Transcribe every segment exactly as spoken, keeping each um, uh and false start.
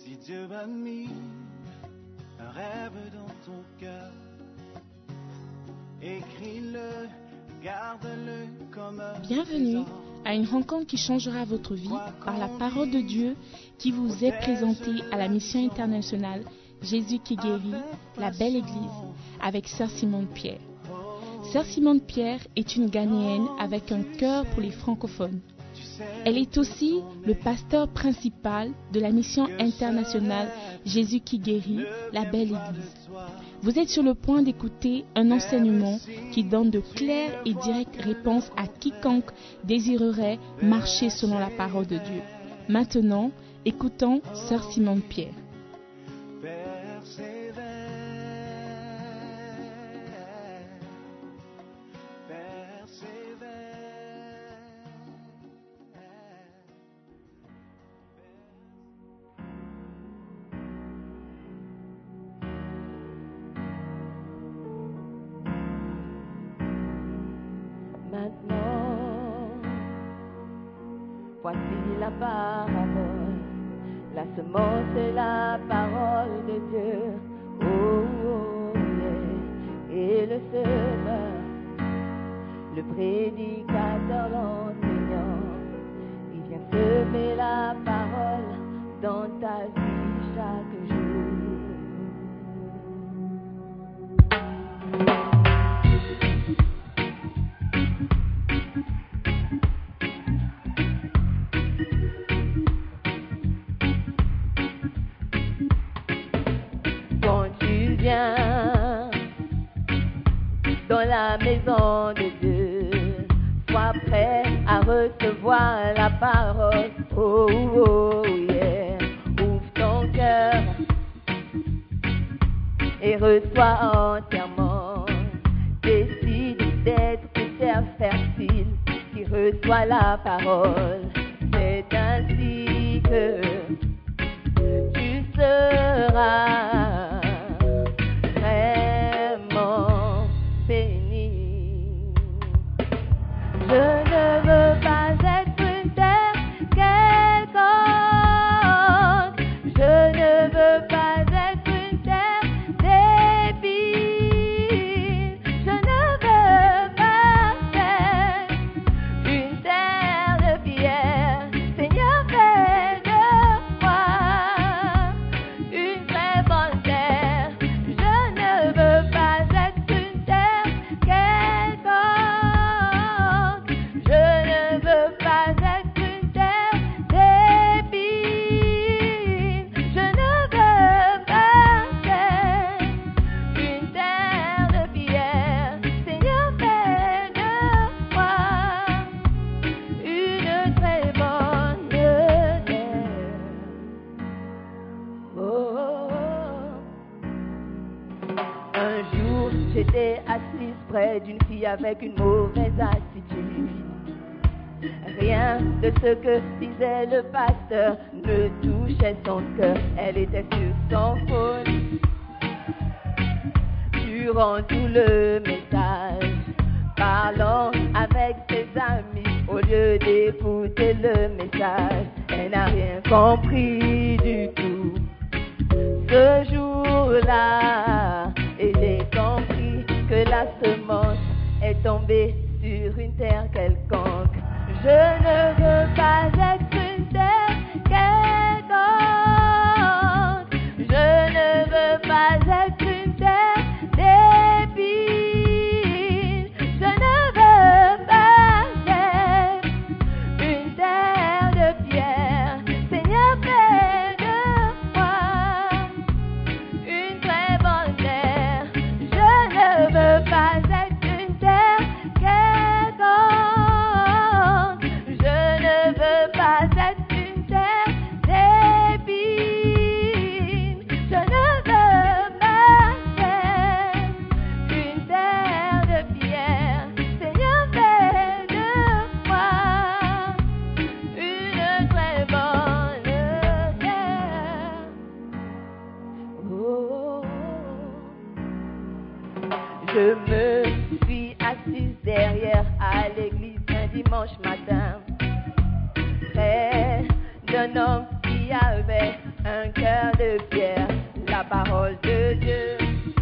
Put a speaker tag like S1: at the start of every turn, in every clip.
S1: Si Dieu a mis un rêve dans ton cœur, écris-le, garde-le comme un
S2: Bienvenue à une rencontre qui changera votre vie par la parole de Dieu qui vous est présentée à la mission internationale Jésus qui guérit, la belle église, avec Sœur Simone Pierre. Sœur Simone Pierre est une Ghanéenne avec un cœur pour les francophones. Elle est aussi le pasteur principal de la mission internationale Jésus qui guérit, la belle église. Vous êtes sur le point d'écouter un enseignement qui donne de claires et directes réponses à quiconque désirerait marcher selon la parole de Dieu. Maintenant, écoutons Sœur Simone Pierre.
S3: Maintenant, voici la parabole, la semence et la parole de Dieu. Oh, oh yeah. Et le semeur, le prédicateur, l'enseignant, il vient semer la parole dans ta vie chaque jour. Dans la maison de Dieu, sois prêt à recevoir la parole. Oh, oh, yeah. Ouvre ton cœur et reçois entièrement. Décide d'être une terre fertile qui reçoit la parole. C'est ainsi que tu seras je ne veux pas être une terre quelconque. Je ne veux pas être une terre d'épines. Je ne veux pas être une terre de pierre. Seigneur, fais de moi une très bonne terre. Je ne veux pas être une terre quelconque. J'étais assise près d'une fille avec une mauvaise attitude. Rien de ce que disait le pasteur ne touchait son cœur. Elle était sur son phone, durant tout le message, parlant avec ses amis au lieu d'écouter le message. Elle n'a rien compris du tout. Ce jour-là, elle est compris que la semence est tombée sur une terre quelconque. Je ne veux pas être une terre quelconque. Je ne veux pas être une terre d'épines. Je ne veux pas être une terre de pierre. Seigneur, fais de moi une très bonne terre. Je ne veux pas être une terre quelconque. Je ne veux pas être une terre d'épines. Je ne veux pas être une terre de pierre. Seigneur, fais de moi une très bonne terre. Oh. Je me suis assise derrière à l'église un dimanche matin, près d'un homme qui avait un cœur de pierre, la parole de Dieu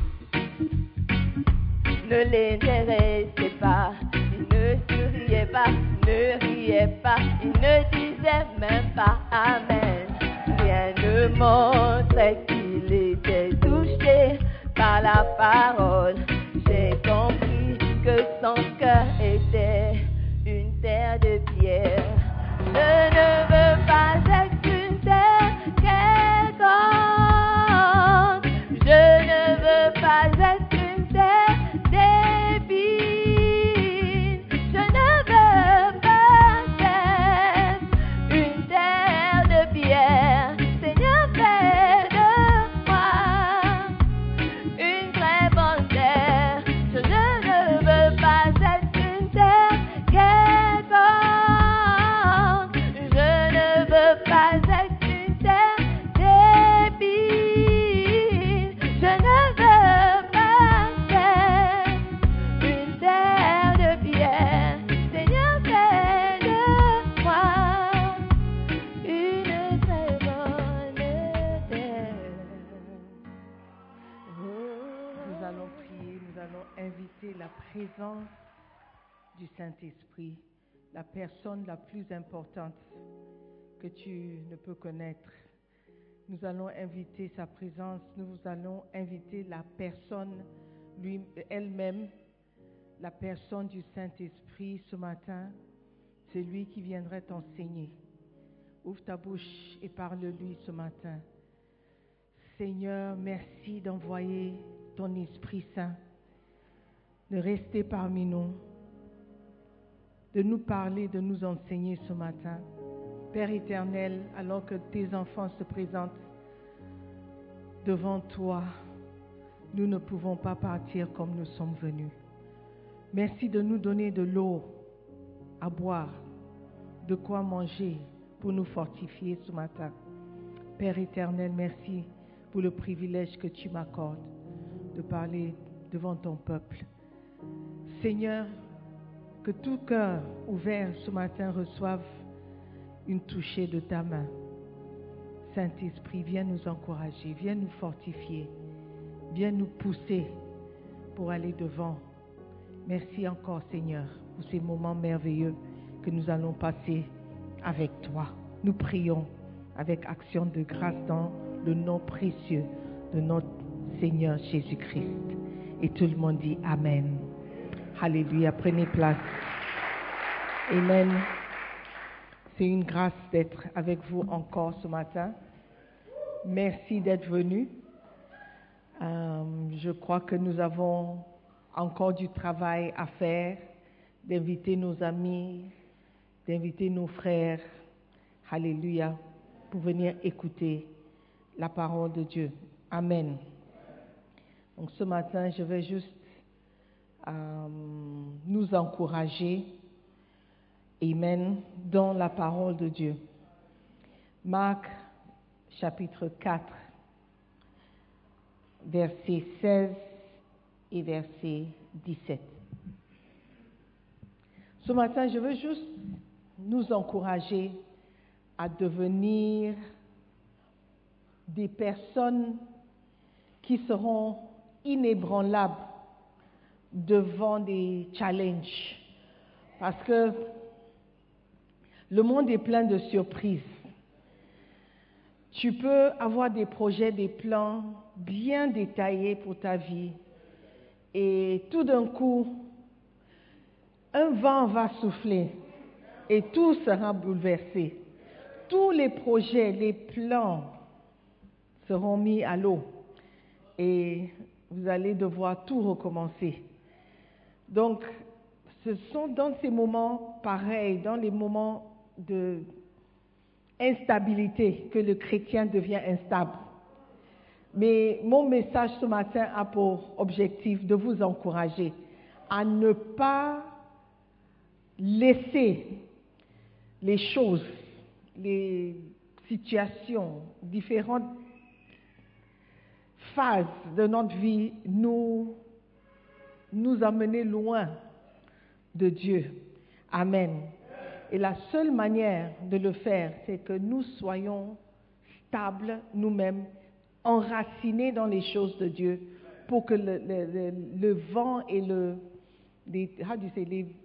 S3: ne l'intéressait pas. Il ne souriait pas, ne riait pas, il ne disait même pas Amen. Rien ne montrait qu'il était touché par la parole. J'ai compris que son cœur était une terre de pierre. Je ne veux pas être une terre quelconque. Je ne veux pas être une terre débile. Je ne veux pas être une terre de pierre. Seigneur, fais de moi une très bonne terre. Je ne veux pas être une terre quelconque. Je ne veux pas être une terre débile. Je ne veux pas être une terre de pierre. Seigneur, fais de moi une très bonne terre.
S4: Nous allons prier, nous allons inviter la présence du Saint-Esprit, la personne la plus importante que tu ne peux connaître. Nous allons inviter sa présence, nous allons inviter la personne lui, elle-même, la personne du Saint-Esprit ce matin. C'est lui qui viendrait t'enseigner. Ouvre ta bouche et parle-lui ce matin. Seigneur, merci d'envoyer ton Esprit Saint, de rester parmi nous, de nous parler, de nous enseigner ce matin. Père éternel, alors que tes enfants se présentent devant toi, nous ne pouvons pas partir comme nous sommes venus. Merci de nous donner de l'eau à boire, de quoi manger pour nous fortifier ce matin. Père éternel, merci pour le privilège que tu m'accordes de parler devant ton peuple. Seigneur, que tout cœur ouvert ce matin reçoive une touchée de ta main. Saint-Esprit, viens nous encourager, viens nous fortifier, viens nous pousser pour aller devant. Merci encore, Seigneur, pour ces moments merveilleux que nous allons passer avec toi. Nous prions avec action de grâce dans le nom précieux de notre Seigneur Jésus-Christ. Et tout le monde dit Amen. Alléluia, prenez place. Amen. C'est une grâce d'être avec vous encore ce matin. Merci d'être venus. Euh, je crois que nous avons encore du travail à faire, d'inviter nos amis, d'inviter nos frères, alléluia, pour venir écouter la parole de Dieu. Amen. Donc ce matin, je vais juste euh, nous encourager, amen, dans la parole de Dieu. Marc chapitre quatre, verset seize et verset dix-sept. Ce matin, je veux juste nous encourager à devenir des personnes qui seront inébranlables devant des challenges. Parce que le monde est plein de surprises. Tu peux avoir des projets, des plans bien détaillés pour ta vie. Et tout d'un coup, un vent va souffler et tout sera bouleversé. Tous les projets, les plans seront mis à l'eau et vous allez devoir tout recommencer. Donc, ce sont dans ces moments pareils, dans les moments de instabilité, que le chrétien devient instable. Mais mon message ce matin a pour objectif de vous encourager à ne pas laisser les choses, les situations, différentes phases de notre vie nous, nous amener loin de Dieu. Amen. Et la seule manière de le faire, c'est que nous soyons stables nous-mêmes, enracinés dans les choses de Dieu, pour que le, le, le, le vent et le, les, how do you say, les,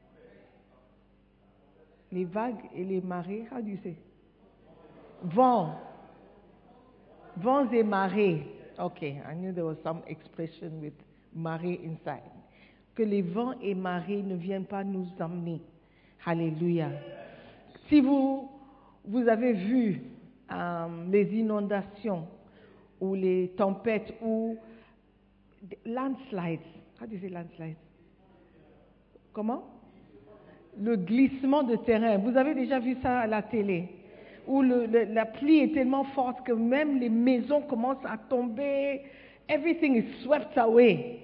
S4: les vagues et les marées, how do you say? Vents, vents et marées. Okay, I knew there was some expression with marée inside. Que les vents et marées ne viennent pas nous emmener. Alléluia. Si vous, vous avez vu euh, les inondations ou les tempêtes ou landslides, how do you say landslides? Comment? Le glissement de terrain. Vous avez déjà vu ça à la télé? Où le, le, la pluie est tellement forte que même les maisons commencent à tomber. Everything is swept away.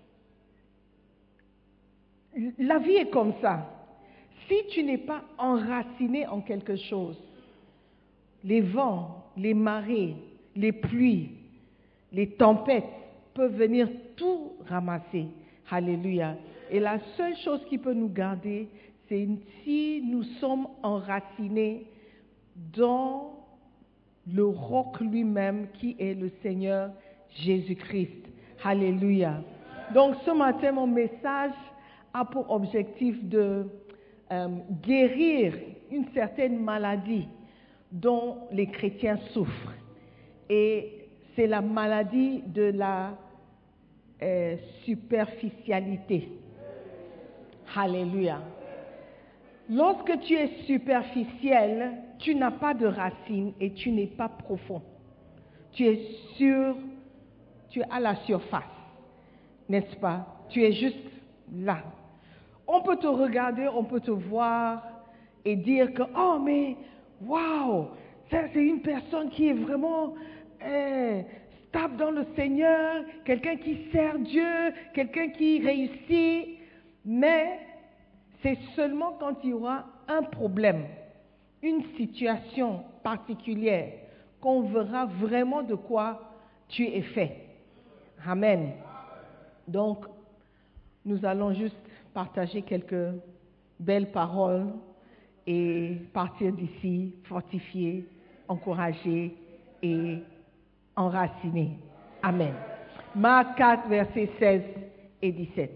S4: La vie est comme ça. Si tu n'es pas enraciné en quelque chose, les vents, les marées, les pluies, les tempêtes peuvent venir tout ramasser. Alléluia. Et la seule chose qui peut nous garder, c'est si nous sommes enracinés dans le roc lui-même qui est le Seigneur Jésus-Christ. Alléluia. Donc ce matin, mon message a pour objectif de euh, guérir une certaine maladie dont les chrétiens souffrent. Et c'est la maladie de la euh, superficialité. Alléluia. Lorsque tu es superficiel, tu n'as pas de racines et tu n'es pas profond. Tu es sur, tu es à la surface, n'est-ce pas? Tu es juste là. On peut te regarder, on peut te voir et dire que, oh mais, waouh, ça c'est une personne qui est vraiment euh, stable dans le Seigneur, quelqu'un qui sert Dieu, quelqu'un qui réussit, mais c'est seulement quand il y aura un problème, une situation particulière, qu'on verra vraiment de quoi tu es fait. Amen. Donc, nous allons juste partager quelques belles paroles et partir d'ici fortifiés, encouragés et enracinés. Amen. Marc quatre, versets seize et dix-sept.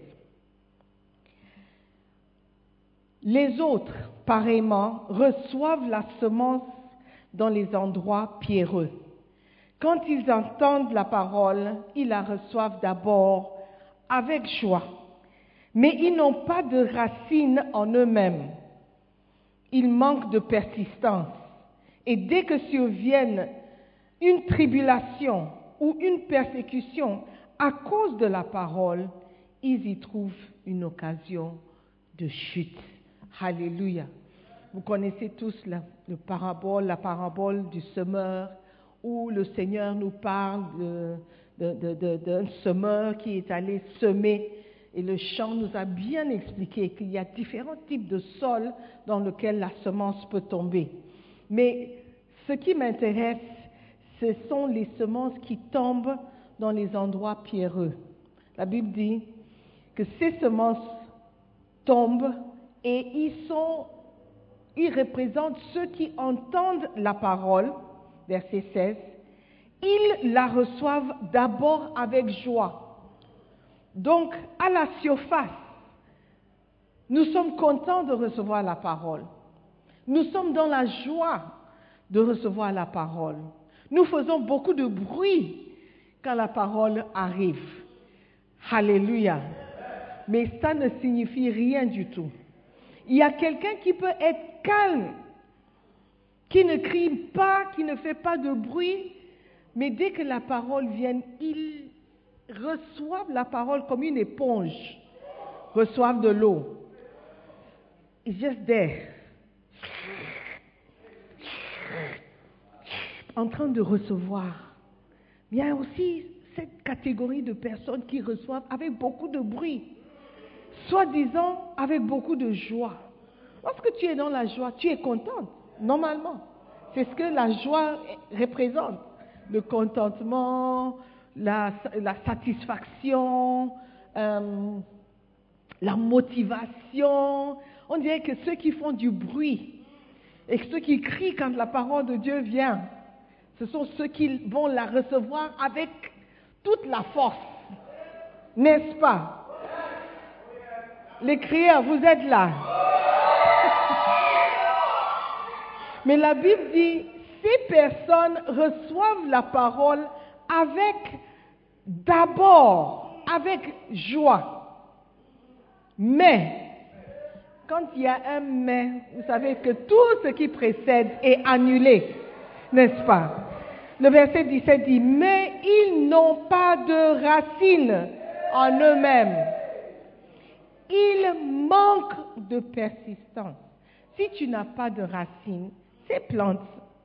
S4: Les autres, pareillement, reçoivent la semence dans les endroits pierreux. Quand ils entendent la parole, ils la reçoivent d'abord avec joie. Mais ils n'ont pas de racines en eux-mêmes. Ils manquent de persistance. Et dès que survienne une tribulation ou une persécution à cause de la parole, ils y trouvent une occasion de chute. Alléluia. Vous connaissez tous la, le parabole, la parabole du semeur, où le Seigneur nous parle de, de, de, de, d'un semeur qui est allé semer. Et le chant nous a bien expliqué qu'il y a différents types de sols dans lesquels la semence peut tomber. Mais ce qui m'intéresse, ce sont les semences qui tombent dans les endroits pierreux. La Bible dit que ces semences tombent et ils sont, ils représentent ceux qui entendent la parole, verset seize, ils la reçoivent d'abord avec joie. Donc, à la surface, nous sommes contents de recevoir la parole. Nous sommes dans la joie de recevoir la parole. Nous faisons beaucoup de bruit quand la parole arrive. Alléluia. Mais ça ne signifie rien du tout. Il y a quelqu'un qui peut être calme, qui ne crie pas, qui ne fait pas de bruit, mais dès que la parole vient, il reçoivent la parole comme une éponge, reçoivent de l'eau. It's just there. En train de recevoir. Il y a aussi cette catégorie de personnes qui reçoivent avec beaucoup de bruit, soi-disant avec beaucoup de joie. Lorsque tu es dans la joie, tu es contente, normalement. C'est ce que la joie représente. Le contentement, La, la satisfaction, euh, la motivation. On dirait que ceux qui font du bruit et ceux qui crient quand la parole de Dieu vient, ce ce sont ceux qui vont la recevoir avec toute la force. N'est-ce pas? Les crieurs, vous êtes là. Mais la Bible dit, ces personnes reçoivent la parole avec, d'abord, avec joie. Mais, quand il y a un mais, vous savez que tout ce qui précède est annulé, n'est-ce pas? Le verset dix-sept dit, mais ils n'ont pas de racines en eux-mêmes. Ils manquent de persistance. Si tu n'as pas de racines, ces plantes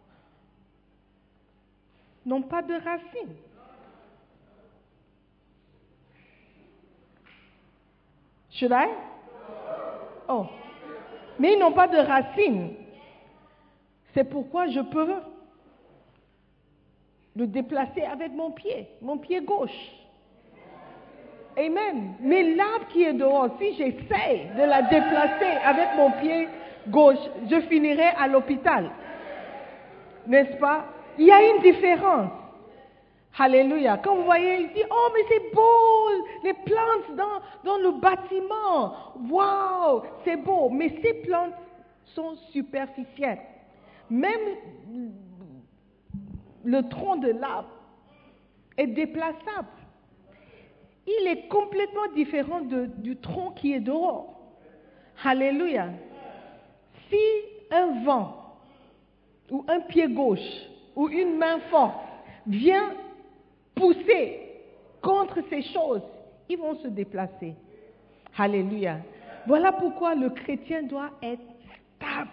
S4: n'ont pas de racines. Should I? Oh. Mais ils n'ont pas de racines. C'est pourquoi je peux le déplacer avec mon pied, mon pied gauche. Amen. Mais l'arbre qui est dehors, si j'essaie de la déplacer avec mon pied gauche, je finirai à l'hôpital. N'est-ce pas? Il y a une différence. Alléluia. Quand vous voyez, il dit, oh mais c'est beau, les plantes dans, dans le bâtiment. Waouh, c'est beau. Mais ces plantes sont superficielles. Même le tronc de l'arbre est déplaçable. Il est complètement différent de, du tronc qui est dehors. Alléluia. Si un vent, ou un pied gauche, ou une main forte vient pousser contre ces choses, ils vont se déplacer. Alléluia. Voilà pourquoi le chrétien doit être stable.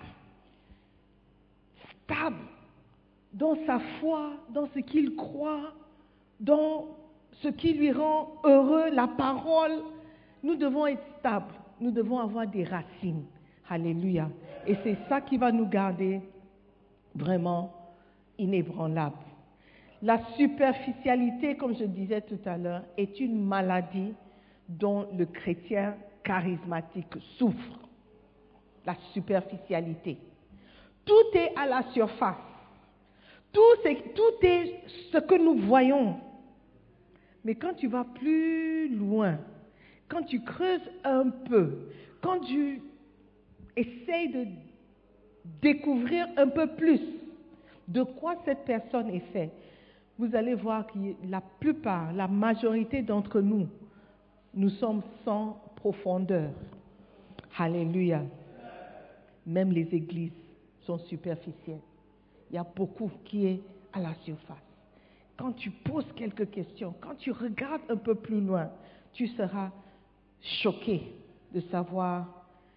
S4: Stable dans sa foi, dans ce qu'il croit, dans ce qui lui rend heureux, la parole. Nous devons être stables. Nous devons avoir des racines. Alléluia. Et c'est ça qui va nous garder vraiment inébranlables. La superficialité, comme je disais tout à l'heure, est une maladie dont le chrétien charismatique souffre. La superficialité. Tout est à la surface. Tout, c'est, tout est ce que nous voyons. Mais quand tu vas plus loin, quand tu creuses un peu, quand tu essayes de découvrir un peu plus de quoi cette personne est faite, vous allez voir que la plupart, la majorité d'entre nous, nous sommes sans profondeur. Alléluia. Même les églises sont superficielles. Il y a beaucoup qui est à la surface. Quand tu poses quelques questions, quand tu regardes un peu plus loin, tu seras choqué de savoir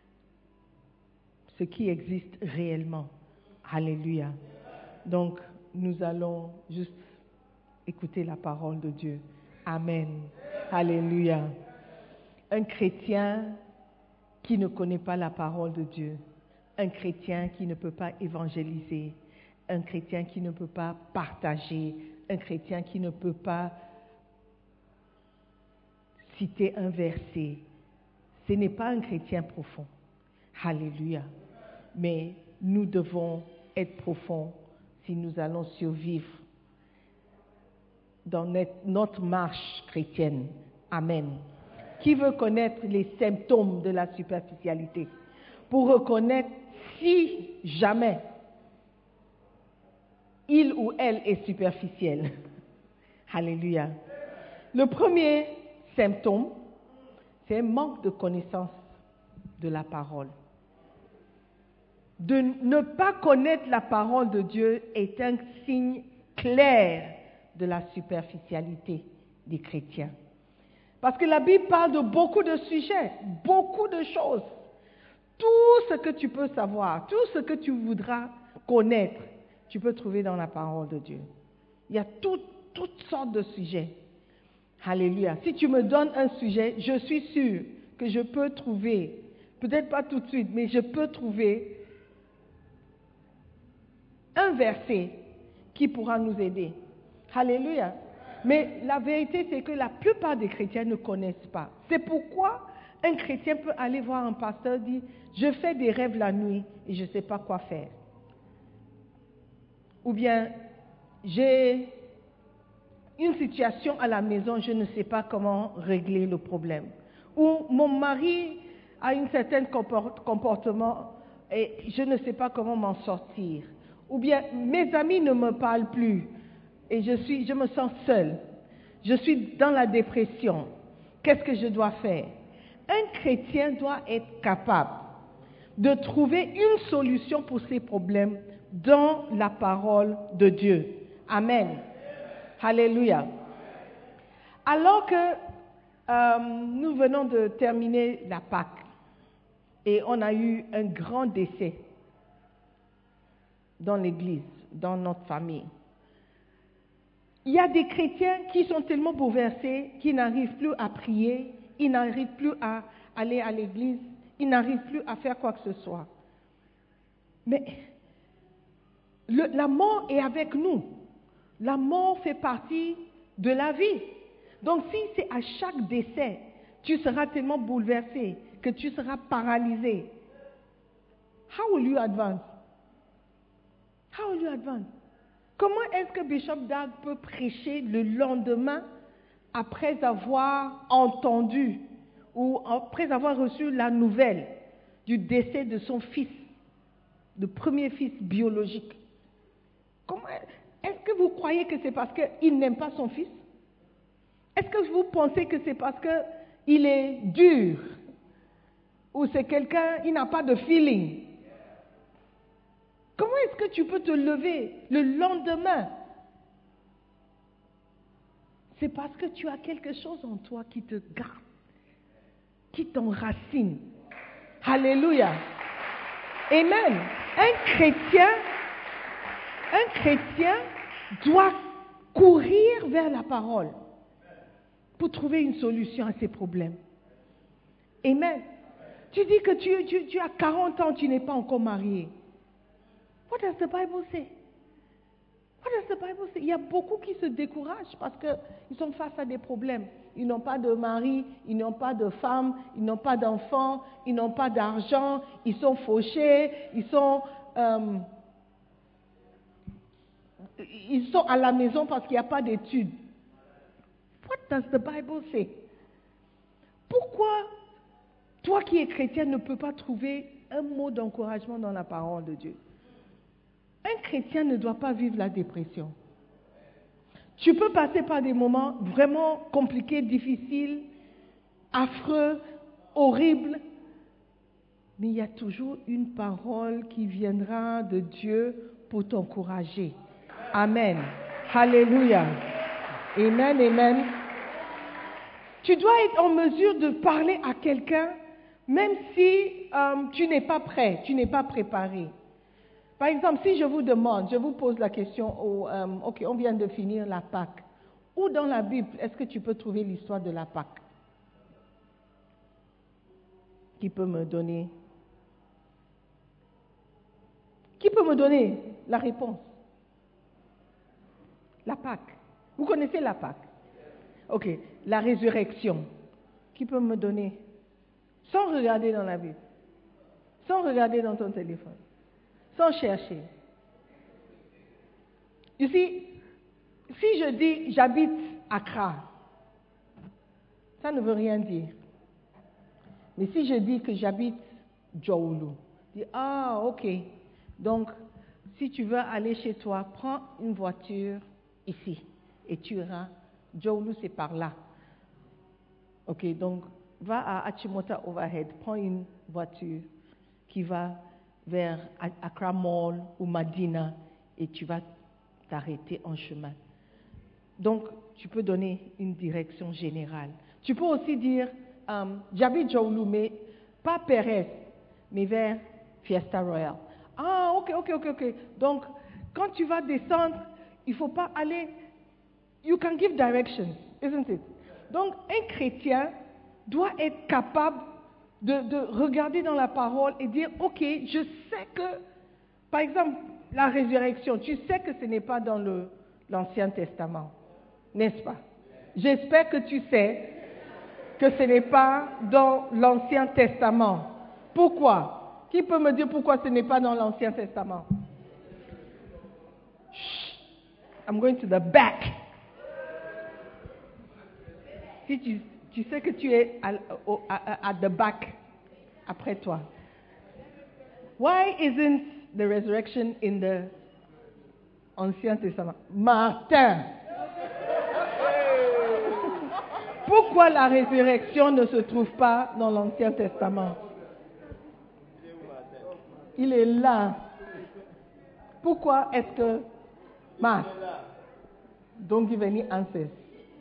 S4: ce qui existe réellement. Alléluia. Donc, nous allons juste écouter la parole de Dieu. Amen. Alléluia. Un chrétien qui ne connaît pas la parole de Dieu, un chrétien qui ne peut pas évangéliser, un chrétien qui ne peut pas partager, un chrétien qui ne peut pas citer un verset, ce n'est pas un chrétien profond. Alléluia. Mais nous devons être profonds si nous allons survivre dans notre marche chrétienne. Amen. Qui veut connaître les symptômes de la superficialité pour reconnaître si jamais il ou elle est superficielle? Alléluia. Le premier symptôme, c'est un manque de connaissance de la parole. De ne pas connaître la parole de Dieu est un signe clair de la superficialité des chrétiens. Parce que la Bible parle de beaucoup de sujets, beaucoup de choses. Tout ce que tu peux savoir, tout ce que tu voudras connaître, tu peux trouver dans la parole de Dieu. Il y a tout, toutes sortes de sujets. Alléluia. Si tu me donnes un sujet, je suis sûre que je peux trouver, peut-être pas tout de suite, mais je peux trouver un verset qui pourra nous aider. Alléluia. Mais la vérité, c'est que la plupart des chrétiens ne connaissent pas. C'est pourquoi un chrétien peut aller voir un pasteur et dire « Je fais des rêves la nuit et je ne sais pas quoi faire. » Ou bien « j'ai une situation à la maison, je ne sais pas comment régler le problème. Ou mon mari a un certain comportement et je ne sais pas comment m'en sortir. Ou bien mes amis ne me parlent plus et je, suis, je me sens seule. Je suis dans la dépression. Qu'est-ce que je dois faire? Un chrétien doit être capable de trouver une solution pour ses problèmes dans la parole de Dieu. Amen. Alléluia. Alors que euh, nous venons de terminer la Pâque et on a eu un grand décès dans l'église, dans notre famille. Il y a des chrétiens qui sont tellement bouleversés qu'ils n'arrivent plus à prier, ils n'arrivent plus à aller à l'église, ils n'arrivent plus à faire quoi que ce soit. Mais le, la mort est avec nous. La mort fait partie de la vie. Donc si c'est à chaque décès, tu seras tellement bouleversé que tu seras paralysé. How will you advance? How will you advance? Comment est-ce que Bishop Dag peut prêcher le lendemain après avoir entendu ou après avoir reçu la nouvelle du décès de son fils, le premier fils biologique? Comment est-ce que vous croyez que c'est parce qu'il n'aime pas son fils? Est-ce que vous pensez que c'est parce qu'il est dur? Ou c'est quelqu'un, il n'a pas de feeling? Comment est-ce que tu peux te lever le lendemain? C'est parce que tu as quelque chose en toi qui te garde, qui t'enracine. Alléluia. Amen. Un chrétien, un chrétien doit courir vers la parole pour trouver une solution à ses problèmes. Amen. Tu dis que tu, tu, tu as quarante ans, tu n'es pas encore marié. What does the Bible say? What does the Bible say? Il y a beaucoup qui se découragent parce qu'ils sont face à des problèmes. Ils n'ont pas de mari, ils n'ont pas de femme, ils n'ont pas d'enfants, ils n'ont pas d'argent, ils sont fauchés, ils sont, euh, ils sont à la maison parce qu'il n'y a pas d'études. What does the Bible say? Pourquoi toi qui es chrétien ne peux pas trouver un mot d'encouragement dans la parole de Dieu? Un chrétien ne doit pas vivre la dépression. Tu peux passer par des moments vraiment compliqués, difficiles, affreux, horribles, mais il y a toujours une parole qui viendra de Dieu pour t'encourager. Amen. Alléluia. Amen, amen. Tu dois être en mesure de parler à quelqu'un, même si euh, tu n'es pas prêt, tu n'es pas préparé. Par exemple, si je vous demande, je vous pose la question, au, euh, ok, on vient de finir la Pâque. Où dans la Bible est-ce que tu peux trouver l'histoire de la Pâque? Qui peut me donner? Qui peut me donner la réponse? La Pâque. Vous connaissez la Pâque? Ok, la résurrection. Qui peut me donner? Sans regarder dans la Bible. Sans regarder dans ton téléphone. Sans chercher. You see, si je dis j'habite à Accra, ça ne veut rien dire. Mais si je dis que j'habite Djoulu, je dis ah ok. Donc si tu veux aller chez toi, prends une voiture ici et tu iras. Djoulu c'est par là. Ok, donc va à Achimota Overhead, prends une voiture qui va vers Accra Mall ou Madina et tu vas t'arrêter en chemin. Donc, tu peux donner une direction générale. Tu peux aussi dire, um, j'habite Djoulu, mais pas Perez, mais vers Fiesta Royal. Ah, ok, ok, ok, ok. Donc, quand tu vas descendre, il ne faut pas aller... You can give directions, isn't it? Donc, un chrétien doit être capable De, de regarder dans la parole et dire, ok, je sais que, par exemple, la résurrection, tu sais que ce n'est pas dans le, l'Ancien Testament, n'est-ce pas? J'espère que tu sais que ce n'est pas dans l'Ancien Testament. Pourquoi? Qui peut me dire pourquoi ce n'est pas dans l'Ancien Testament? Chut. I'm going to the back. Si tu, tu sais que tu es à, au, à, at the back, après toi. Why isn't the resurrection in the Ancien Testament? Martin. Pourquoi la résurrection ne se trouve pas dans l'Ancien Testament? Il est là. Pourquoi est-ce que Marthe? Don't give any answers.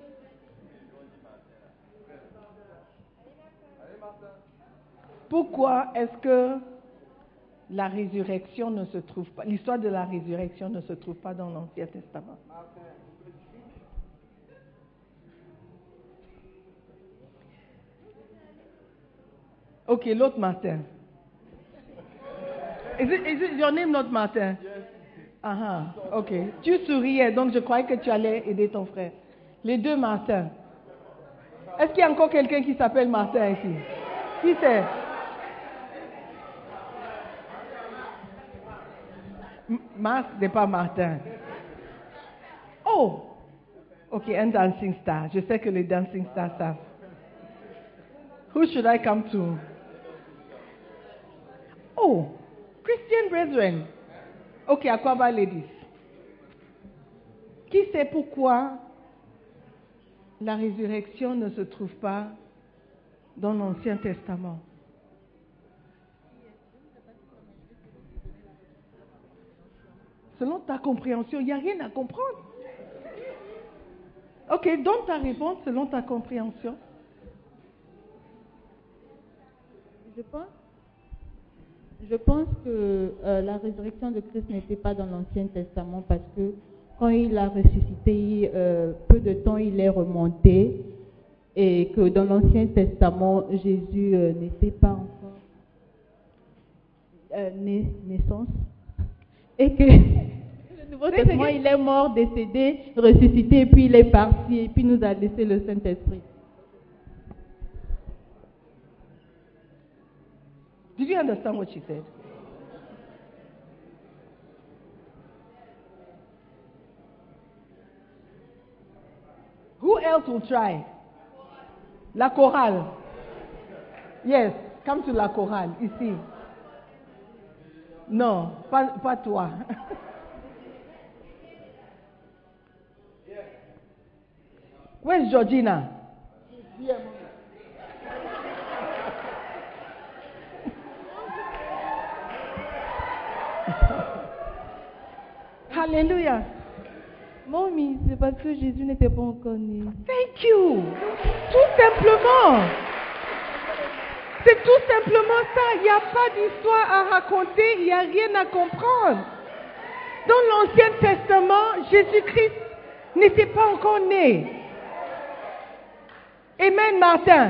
S4: Pourquoi est-ce que la résurrection ne se trouve pas, l'histoire de la résurrection ne se trouve pas dans l'Ancien Testament? Ok, l'autre Martin. Is it, is it your name not Martin? Yes. Ah, uh-huh. Ok. Tu souriais, donc je croyais que tu allais aider ton frère. Les deux Martins. Est-ce qu'il y a encore quelqu'un qui s'appelle Martin ici? Qui c'est? Marc n'est pas Martin. Oh! Ok, un dancing star. Je sais que les dancing stars savent. Who should I come to? Oh! Christian brethren. Ok, Aquaba ladies. Qui sait pourquoi la résurrection ne se trouve pas dans l'Ancien Testament? Selon ta compréhension, il n'y a rien à comprendre. Ok, donne ta réponse selon ta compréhension.
S5: Je pense, je pense que euh, la résurrection de Christ n'était pas dans l'Ancien Testament parce que quand il a ressuscité, euh, peu de temps il est remonté et que dans l'Ancien Testament, Jésus euh, n'était pas encore euh, né, naissance et que le Nouveau Testament, il est mort, décédé, ressuscité et puis il est parti et puis nous a laissé le Saint-Esprit.
S4: Did you understand what she said? Who else will try? La chorale. Yes, come to la chorale, ici. Non, pas, pas toi. Where's Georgina? Alléluia.
S5: Mommy, c'est parce que Jésus n'était pas encore né.
S4: Thank you. Tout simplement. C'est tout simplement ça. Il n'y a pas d'histoire à raconter, il n'y a rien à comprendre. Dans l'Ancien Testament, Jésus-Christ n'était pas encore né. Amen, Martin.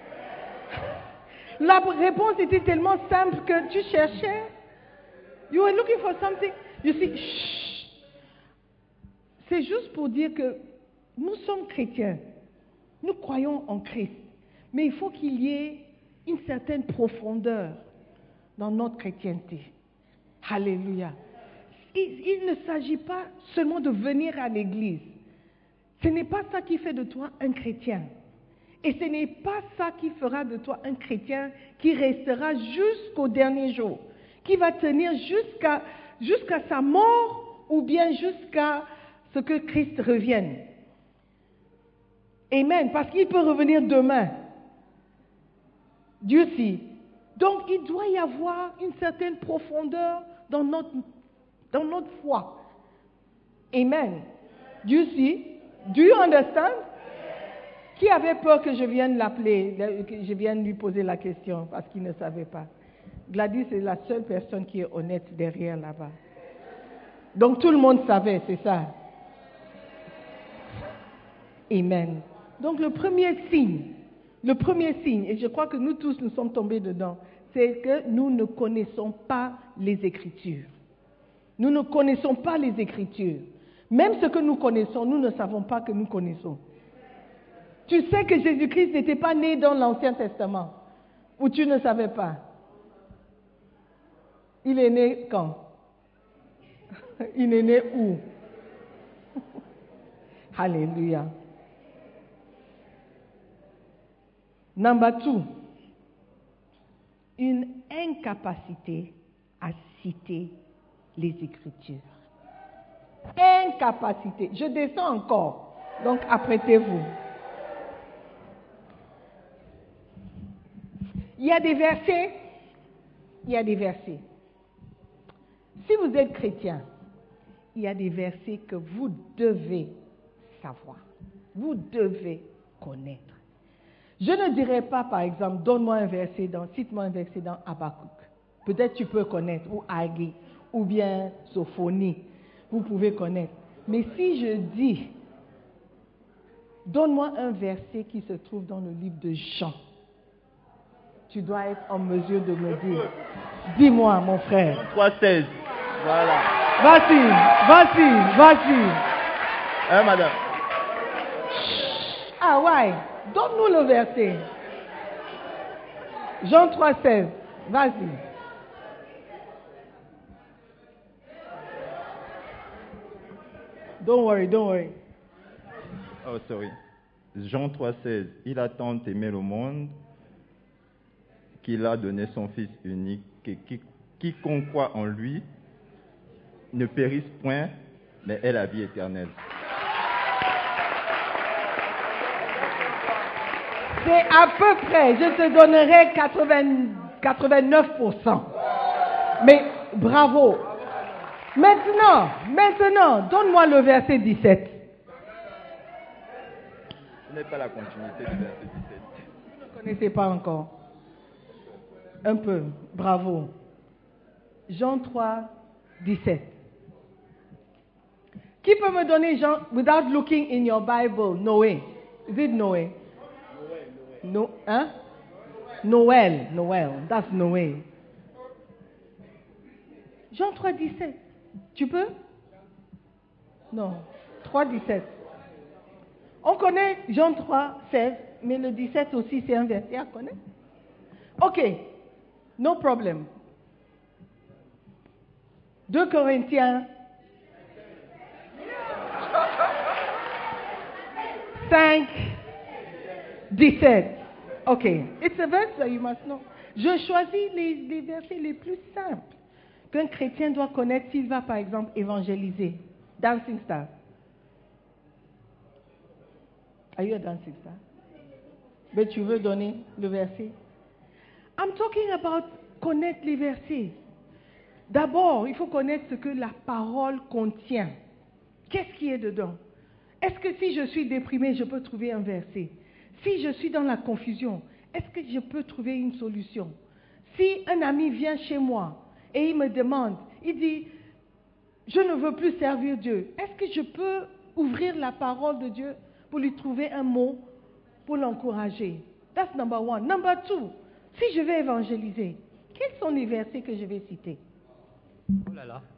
S4: La réponse était tellement simple que tu cherchais. You were looking for something. You see, shh. C'est juste pour dire que nous sommes chrétiens. Nous croyons en Christ. Mais il faut qu'il y ait une certaine profondeur dans notre chrétienté. Alléluia. Il, il ne s'agit pas seulement de venir à l'église. Ce n'est pas ça qui fait de toi un chrétien. Et ce n'est pas ça qui fera de toi un chrétien qui restera jusqu'au dernier jour, qui va tenir jusqu'à jusqu'à sa mort ou bien jusqu'à ce que Christ revienne. Amen. Parce qu'il peut revenir demain. Dieu sait. Donc il doit y avoir une certaine profondeur dans notre, dans notre foi. Amen. Dieu sait. Do you understand? Qui avait peur que je vienne l'appeler, que je vienne lui poser la question parce qu'il ne savait pas? Gladys est la seule personne qui est honnête derrière là-bas. Donc tout le monde savait, c'est ça. Amen. Donc le premier signe, le premier signe, et je crois que nous tous nous sommes tombés dedans, c'est que nous ne connaissons pas les Écritures. Nous ne connaissons pas les Écritures. Même ce que nous connaissons, nous ne savons pas que nous connaissons. Tu sais que Jésus-Christ n'était pas né dans l'Ancien Testament, ou tu ne savais pas? Il est né quand? Il est né où? Alléluia. Number two, une incapacité à citer les Écritures. Incapacité. Je descends encore, donc apprêtez-vous. Il y a des versets, il y a des versets. Si vous êtes chrétien, il y a des versets que vous devez savoir, vous devez connaître. Je ne dirais pas, par exemple, donne-moi un verset dans, cite-moi un verset dans Habakkuk. Peut-être tu peux connaître, ou Agé, ou bien Sophonie, vous pouvez connaître. Mais si je dis, donne-moi un verset qui se trouve dans le livre de Jean, tu dois être en mesure de me dire, dis-moi, mon frère.
S6: trois seize, voilà.
S4: Vas-y, vas-y, vas-y.
S6: Hein, madame?
S4: Ah ouais, donne-nous le verset. Jean trois seize, vas-y. Don't worry, don't worry.
S6: Oh, sorry. Jean trois seize. Il a tant aimé le monde qu'il a donné son Fils unique, que qui, quiconque croit en lui ne périsse point, mais ait la vie éternelle.
S4: C'est à peu près, je te donnerai quatre-vingts, quatre-vingt-neuf pour cent. Mais bravo. Maintenant, maintenant, donne-moi le verset dix-sept.
S6: Ce n'est pas la continuité du verset dix-sept.
S4: Vous ne connaissez pas encore. Un peu, bravo. Jean trois, dix-sept. Qui peut me donner Jean, without looking in your Bible, Noé? Is it Noé? No, hein? Noël, Noël, that's Noé. Jean trois, dix-sept. Tu peux? Non. trois, dix-sept. On connaît Jean trois, seize, mais le dix-sept aussi, c'est un verset à connaître. Ok. No problem. deux Corinthiens cinq, dix-sept. Ok. It's a verse that you must know. Je choisis les, les versets les plus simples qu'un chrétien doit connaître s'il va, par exemple, évangéliser. Dancing star. Are you a dancing star? Mais tu veux donner le verset? I'm talking about connaître les versets. D'abord, il faut connaître ce que la parole contient. Qu'est-ce qui est dedans? Est-ce que si je suis déprimé, je peux trouver un verset? Si je suis dans la confusion, est-ce que je peux trouver une solution? Si un ami vient chez moi et il me demande, il dit, je ne veux plus servir Dieu, est-ce que je peux ouvrir la parole de Dieu pour lui trouver un mot pour l'encourager? That's number one. Number two, si je vais évangéliser, quels sont les versets que je vais citer?
S7: Oh là là.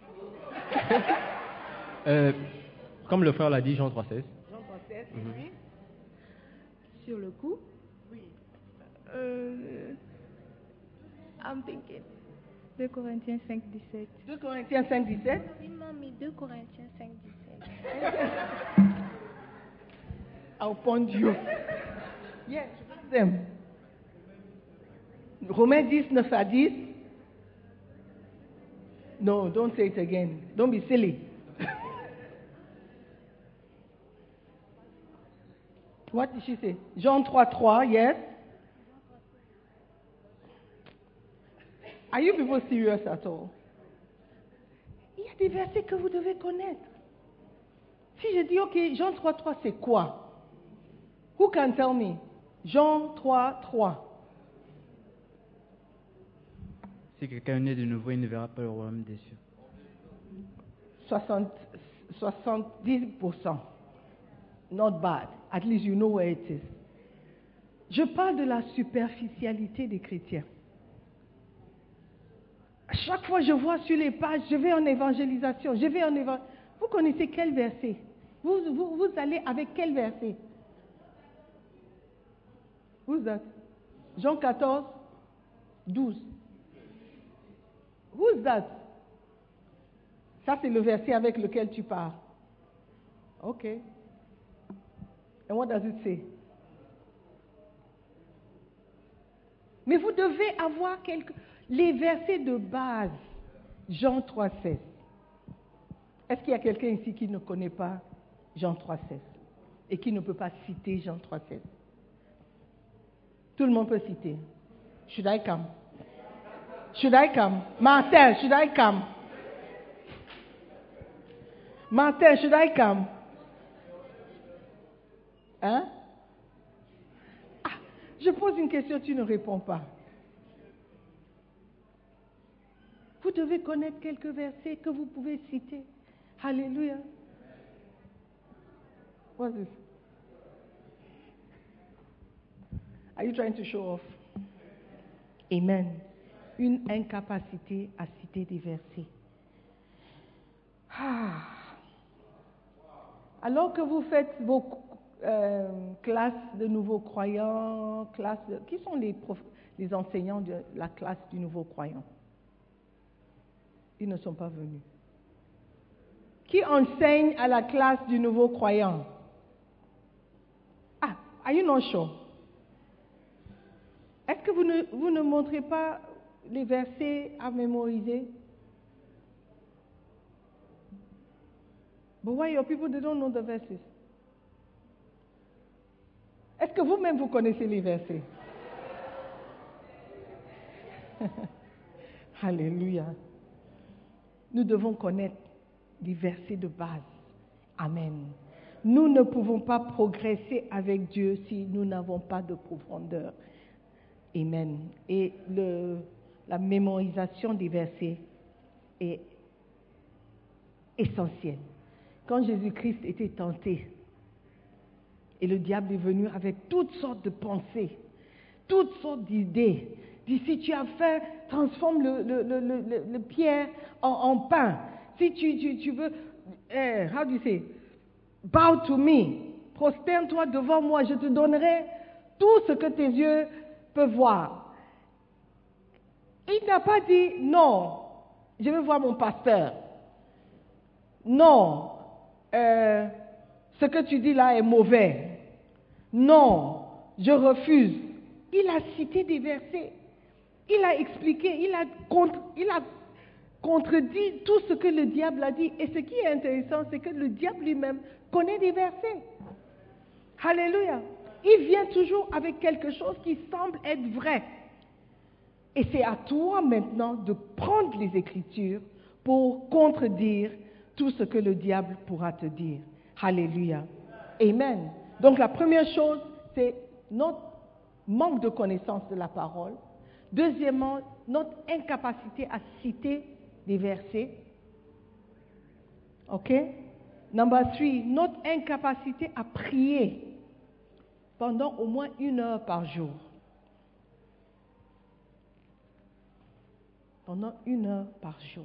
S7: euh, comme le frère l'a dit, Jean trois seize.
S4: Jean trois seize,
S7: Mhm.
S4: oui.
S8: Sur le coup,
S4: Oui.
S8: euh, I'm thinking deux Corinthiens cinq, dix-sept.
S4: deux Corinthiens cinq, dix-sept.
S8: Il m'a mis deux Corinthiens cinq, dix-sept.
S4: I'll point you. Yes, them. Romains dix, neuf à dix. No, don't say it again. Don't be silly. What did she say? Jean trois, trois, yes. Are you people serious at all? Il y a des versets que vous devez connaître. Si je dis, ok, Jean trois, trois, c'est quoi? Who can tell me? Jean trois, trois.
S9: Si quelqu'un est né de nouveau, il ne verra pas le royaume des cieux.
S4: soixante, soixante-dix pour cent. Not bad. At least you know where it is. Je parle de la superficialité des chrétiens. À chaque fois que je vois sur les pages, je vais en évangélisation, je vais en évangélisation. Vous connaissez quel verset? Vous, vous, vous allez avec quel verset? Who's that? Jean quatorze, douze. Who's that? Ça, c'est le verset avec lequel tu pars. Ok. And what does it say? Mais vous devez avoir quelques... les versets de base. Jean trois seize. Est-ce qu'il y a quelqu'un ici qui ne connaît pas Jean trois seize et qui ne peut pas citer Jean trois seize? Tout le monde peut citer. Should I come? Should I come? Martin, should I come? Martin, should I come? Hein? Ah, je pose une question, tu ne réponds pas. Vous devez connaître quelques versets que vous pouvez citer. Alléluia. What's this? Are you trying to show off? Amen. Une incapacité à citer des versets. Ah. Alors que vous faites vos euh, classes de nouveaux croyants, classes de, qui sont les, prof, les enseignants de la classe du nouveau croyant? Ils ne sont pas venus. Qui enseigne à la classe du nouveau croyant? Ah, are you not sure? Est-ce que vous ne, vous ne montrez pas les versets à mémoriser? But why your people they don't know the verses? Est-ce que vous-même vous connaissez les versets? Alléluia. Nous devons connaître les versets de base. Amen. Nous ne pouvons pas progresser avec Dieu si nous n'avons pas de profondeur. Amen. Et le, la mémorisation des versets est essentielle. Quand Jésus-Christ était tenté, et le diable est venu avec toutes sortes de pensées, toutes sortes d'idées, dit si tu as faim, transforme le, le, le, le, le pierre en, en pain. Si tu, tu, tu veux, eh, how do you say, bow to me, prosterne-toi devant moi, je te donnerai tout ce que tes yeux peuvent voir. Il n'a pas dit non, je vais voir mon pasteur. Non, euh, ce que tu dis là est mauvais. Non, je refuse. Il a cité des versets. Il a expliqué, il a, contre, il a contredit tout ce que le diable a dit. Et ce qui est intéressant, c'est que le diable lui-même connaît des versets. Alléluia. Il vient toujours avec quelque chose qui semble être vrai. Et c'est à toi maintenant de prendre les Écritures pour contredire tout ce que le diable pourra te dire. Alléluia. Amen. Donc la première chose, c'est notre manque de connaissance de la parole. Deuxièmement, notre incapacité à citer des versets. OK? Number three, notre incapacité à prier pendant au moins une heure par jour. Pendant une heure par jour.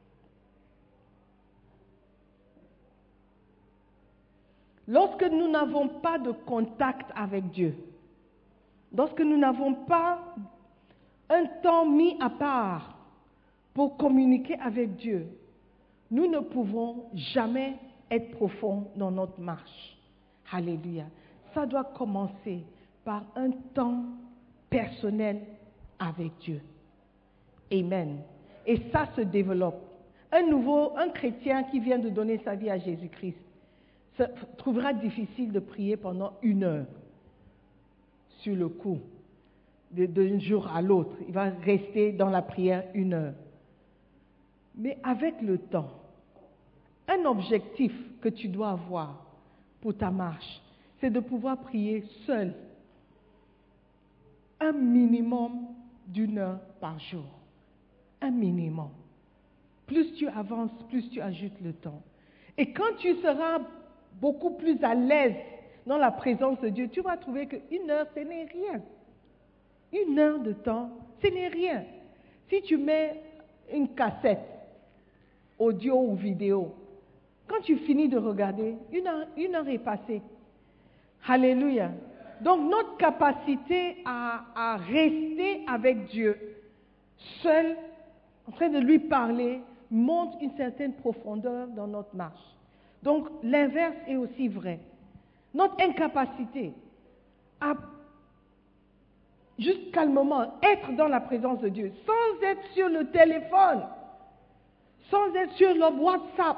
S4: Lorsque nous n'avons pas de contact avec Dieu, lorsque nous n'avons pas un temps mis à part pour communiquer avec Dieu, nous ne pouvons jamais être profonds dans notre marche. Alléluia. Ça doit commencer par un temps personnel avec Dieu. Amen. Et ça se développe. Un nouveau, un chrétien qui vient de donner sa vie à Jésus-Christ se trouvera difficile de prier pendant une heure sur le coup, d'un jour à l'autre. Il va rester dans la prière une heure. Mais avec le temps, un objectif que tu dois avoir pour ta marche, c'est de pouvoir prier seul, un minimum d'une heure par jour. Un minimum. Plus tu avances, plus tu ajoutes le temps. Et quand tu seras beaucoup plus à l'aise dans la présence de Dieu, tu vas trouver qu'une heure, ce n'est rien. Une heure de temps, ce n'est rien. Si tu mets une cassette, audio ou vidéo, quand tu finis de regarder, une heure, une heure est passée. Alléluia. Donc notre capacité à, à rester avec Dieu, seul, en train de lui parler, montre une certaine profondeur dans notre marche. Donc l'inverse est aussi vrai. notre incapacité à juste calmement être dans la présence de Dieu, sans être sur le téléphone, sans être sur le WhatsApp.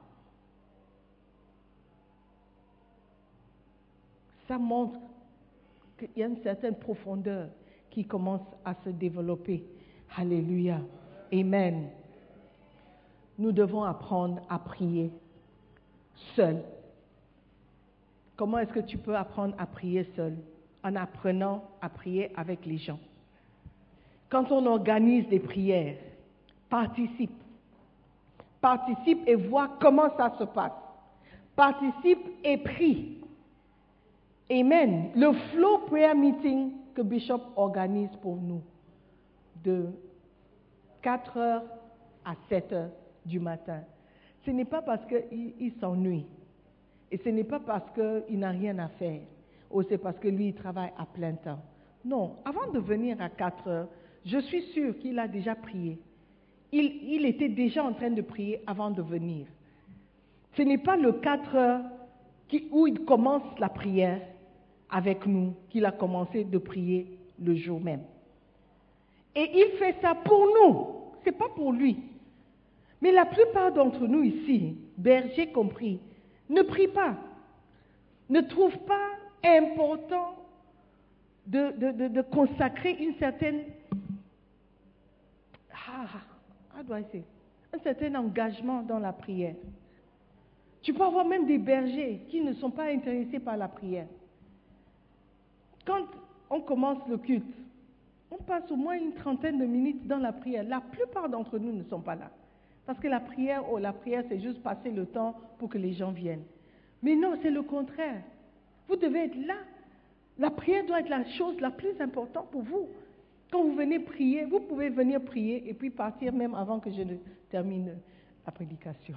S4: Ça montre qu'il y a une certaine profondeur qui commence à se développer. Alléluia. Amen. Nous devons apprendre à prier seul. Comment est-ce que tu peux apprendre à prier seul? En apprenant à prier avec les gens. Quand on organise des prières, participe. Participe et vois comment ça se passe. Participe et prie. Amen. Le flow prayer meeting que Bishop organise pour nous, de quatre heures à sept heures du matin, ce n'est pas parce qu'il il s'ennuie. Et ce n'est pas parce qu'il n'a rien à faire. Ou c'est parce que lui, il travaille à plein temps. Non, avant de venir à quatre heures, je suis sûre qu'il a déjà prié. Il, il était déjà en train de prier avant de venir. Ce n'est pas le quatre heures qui, où il commence la prière avec nous qu'il a commencé de prier le jour même. Et il fait ça pour nous, ce n'est pas pour lui. Mais la plupart d'entre nous ici, bergers compris, ne prient pas, ne trouvent pas important de, de, de, de consacrer une certaine, ah, how do I say, un certain engagement dans la prière. Tu peux avoir même des bergers qui ne sont pas intéressés par la prière. Quand on commence le culte, on passe au moins une trentaine de minutes dans la prière. La plupart d'entre nous ne sont pas là. Parce que la prière, oh, la prière, c'est juste passer le temps pour que les gens viennent. Mais non, c'est le contraire. Vous devez être là. La prière doit être la chose la plus importante pour vous. Quand vous venez prier, vous pouvez venir prier et puis partir même avant que je ne termine la prédication.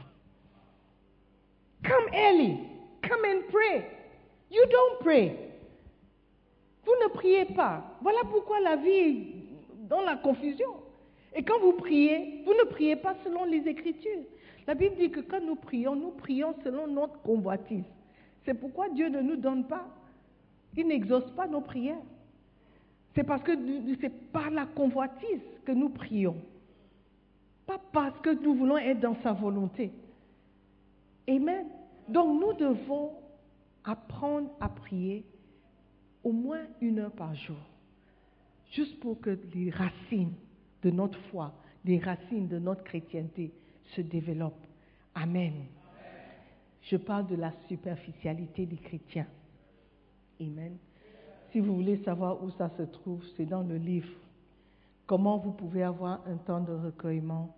S4: Come early. Come and pray. You don't pray. Vous ne priez pas. Voilà pourquoi la vie est dans la confusion. Et quand vous priez, vous ne priez pas selon les Écritures. La Bible dit que quand nous prions, nous prions selon notre convoitise. C'est pourquoi Dieu ne nous donne pas, il n'exauce pas nos prières. C'est parce que c'est par la convoitise que nous prions. Pas parce que nous voulons être dans sa volonté. Amen. Donc nous devons apprendre à prier au moins une heure par jour. Juste pour que les racines de notre foi, les racines de notre chrétienté se développent. Amen. Je parle de la superficialité des chrétiens. Amen. Si vous voulez savoir où ça se trouve, c'est dans le livre. Comment vous pouvez avoir un temps de recueillement.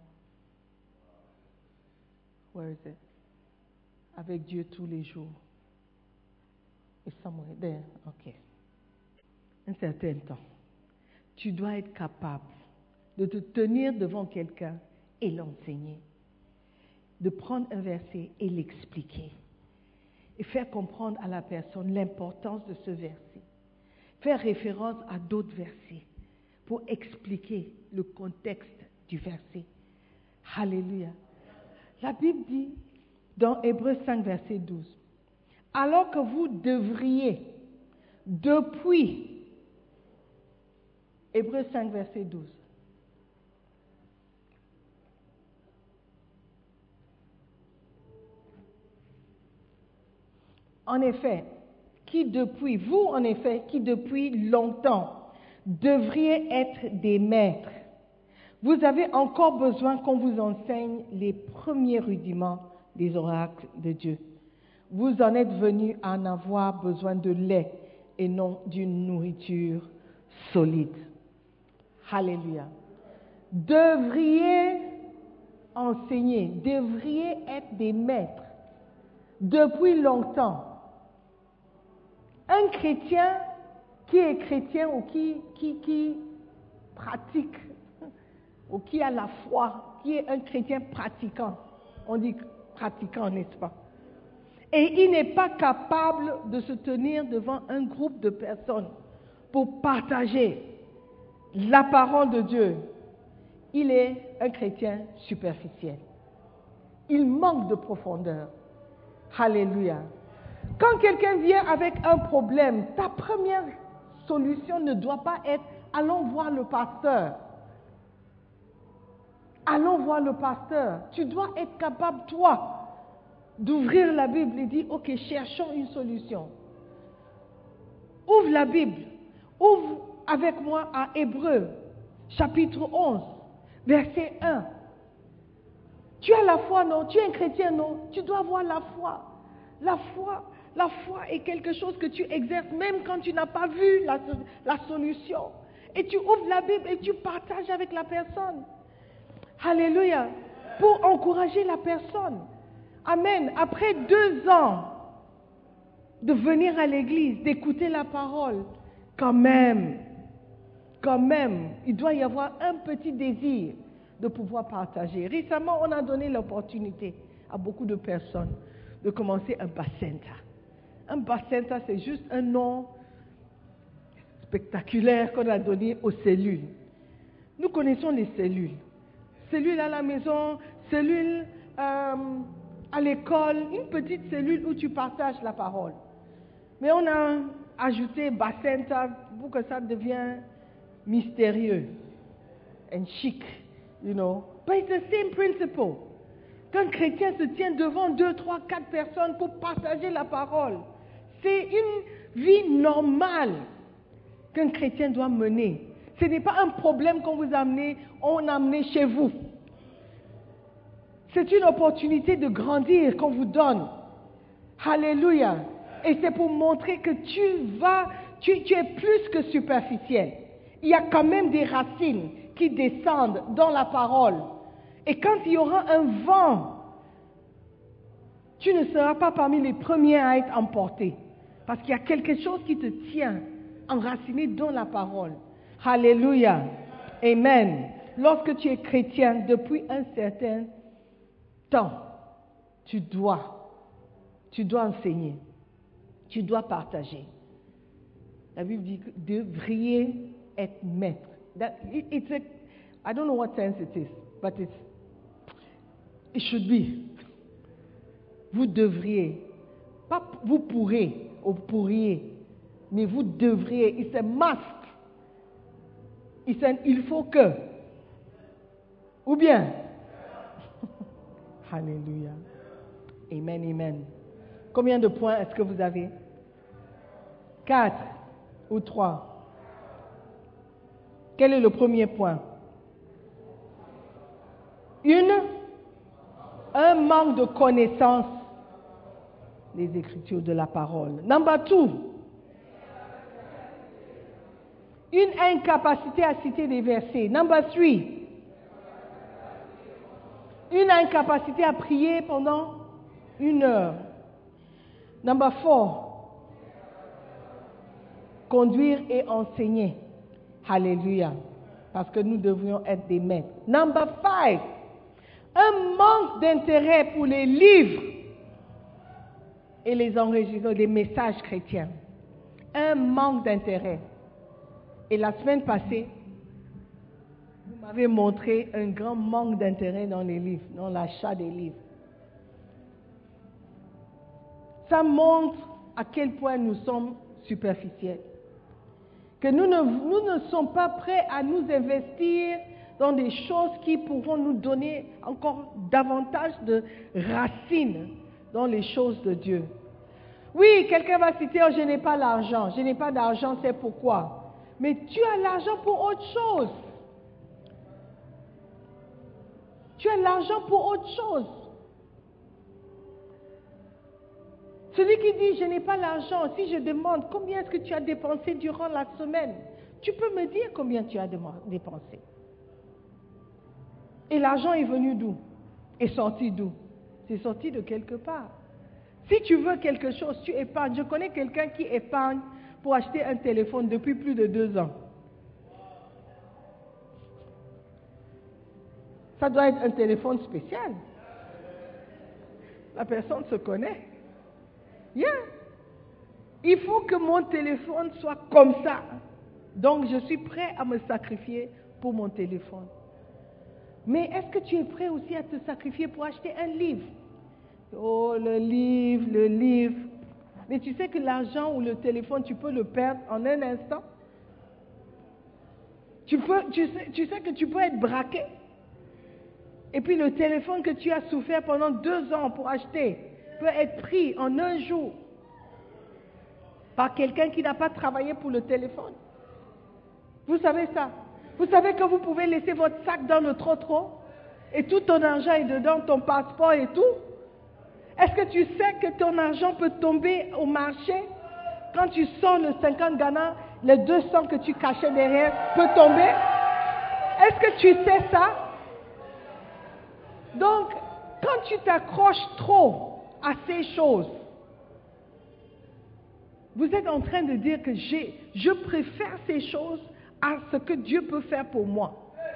S4: Where is it? Avec Dieu tous les jours. It's somewhere there. Ok. Un certain temps. Tu dois être capable de te tenir devant quelqu'un et l'enseigner. De prendre un verset et l'expliquer. Et faire comprendre à la personne l'importance de ce verset. Faire référence à d'autres versets pour expliquer le contexte du verset. Alléluia. La Bible dit dans Hébreux cinq, verset douze, alors que vous devriez, depuis, Hébreux cinq, verset douze, en effet, qui depuis, vous en effet, qui depuis longtemps devriez être des maîtres, vous avez encore besoin qu'on vous enseigne les premiers rudiments des oracles de Dieu. Vous en êtes venus à en avoir besoin de lait et non d'une nourriture solide. Alléluia. Devriez enseigner, devriez être des maîtres depuis longtemps. Un chrétien qui est chrétien ou qui, qui, qui pratique, ou qui a la foi, qui est un chrétien pratiquant, on dit pratiquant, n'est-ce pas? Et il n'est pas capable de se tenir devant un groupe de personnes pour partager la parole de Dieu. Il est un chrétien superficiel. Il manque de profondeur. Alléluia. Quand quelqu'un vient avec un problème, ta première solution ne doit pas être « allons voir le pasteur ». Allons voir le pasteur. Tu dois être capable, toi, d'ouvrir la Bible et dire « Ok, cherchons une solution ». Ouvre la Bible. Ouvre avec moi à Hébreux, chapitre onze, verset un. Tu as la foi, non? Tu es un chrétien, non? Tu dois avoir la foi. La foi, la foi est quelque chose que tu exerces même quand tu n'as pas vu la, la solution. Et tu ouvres la Bible et tu partages avec la personne. Alléluia. Pour encourager la personne. Amen. Après deux ans de venir à l'église, d'écouter la parole, quand même, quand même, il doit y avoir un petit désir de pouvoir partager. Récemment, on a donné l'opportunité à beaucoup de personnes de commencer un bacenta. Un bacenta, c'est juste un nom spectaculaire qu'on a donné aux cellules. Nous connaissons les cellules. Cellules à la maison, cellules euh, à l'école, une petite cellule où tu partages la parole. Mais on a ajouté bacenta pour que ça devienne mystérieux and chic, you know. But it's the same principle. Qu'un chrétien se tient devant deux, trois, quatre personnes pour partager la parole, c'est une vie normale qu'un chrétien doit mener. Ce n'est pas un problème qu'on vous a amené, on a amené chez vous. C'est une opportunité de grandir qu'on vous donne. Alléluia. Et c'est pour montrer que tu vas, tu, tu es plus que superficiel. Il y a quand même des racines qui descendent dans la parole. Et quand il y aura un vent, tu ne seras pas parmi les premiers à être emporté. Parce qu'il y a quelque chose qui te tient enraciné dans la parole. Alléluia. Amen. Lorsque tu es chrétien depuis un certain temps, tu dois, tu dois enseigner. Tu dois partager. La Bible dit que devriez être maître. That, it, it's a, I don't know what sense it is, but it's, it should be. Vous devriez. Pas vous pourrez ou pourriez, mais vous devriez. It's a must. It's an il faut que. Ou bien. Alléluia. Amen, amen. Combien de points est-ce que vous avez? Quatre ou trois? Quel est le premier point? Une, un manque de connaissance des Écritures, de la parole. Number two, une incapacité à citer des versets. Number three, une incapacité à prier pendant une heure. Number four, conduire et enseigner. Alléluia. Parce que nous devrions être des maîtres. Number five, un manque d'intérêt pour les livres et les enregistrements, les messages chrétiens. Un manque d'intérêt. Et la semaine passée, vous m'avez montré un grand manque d'intérêt dans les livres, dans l'achat des livres. Ça montre à quel point nous sommes superficiels. Que nous ne, nous ne sommes pas prêts à nous investir dans des choses qui pourront nous donner encore davantage de racines dans les choses de Dieu. Oui, quelqu'un va citer, oh, je n'ai pas l'argent. Je n'ai pas d'argent, c'est pourquoi. Mais tu as l'argent pour autre chose. Tu as l'argent pour autre chose. Celui qui dit, je n'ai pas l'argent, si je demande combien est-ce que tu as dépensé durant la semaine, tu peux me dire combien tu as dépensé. Et l'argent est venu d'où? Est sorti d'où? C'est sorti de quelque part. Si tu veux quelque chose, tu épargnes. Je connais quelqu'un qui épargne pour acheter un téléphone depuis plus de deux ans. Ça doit être un téléphone spécial. La personne se connaît. Yeah. Il faut que mon téléphone soit comme ça. Donc, je suis prêt à me sacrifier pour mon téléphone. Mais est-ce que tu es prêt aussi à te sacrifier pour acheter un livre? Oh, le livre, le livre. Mais tu sais que l'argent ou le téléphone, tu peux le perdre en un instant. Tu, peux, tu, sais, tu sais que tu peux être braqué. Et puis le téléphone que tu as souffert pendant deux ans pour acheter peut être pris en un jour par quelqu'un qui n'a pas travaillé pour le téléphone. Vous savez ça? Vous savez que vous pouvez laisser votre sac dans le trottoir et tout ton argent est dedans, ton passeport et tout? Est-ce que tu sais que ton argent peut tomber au marché? Quand tu sors le cinquante Ghana, les deux cents que tu cachais derrière peut tomber? Est-ce que tu sais ça? Donc, quand tu t'accroches trop à ces choses, vous êtes en train de dire que j'ai, je préfère ces choses à ce que Dieu peut faire pour moi.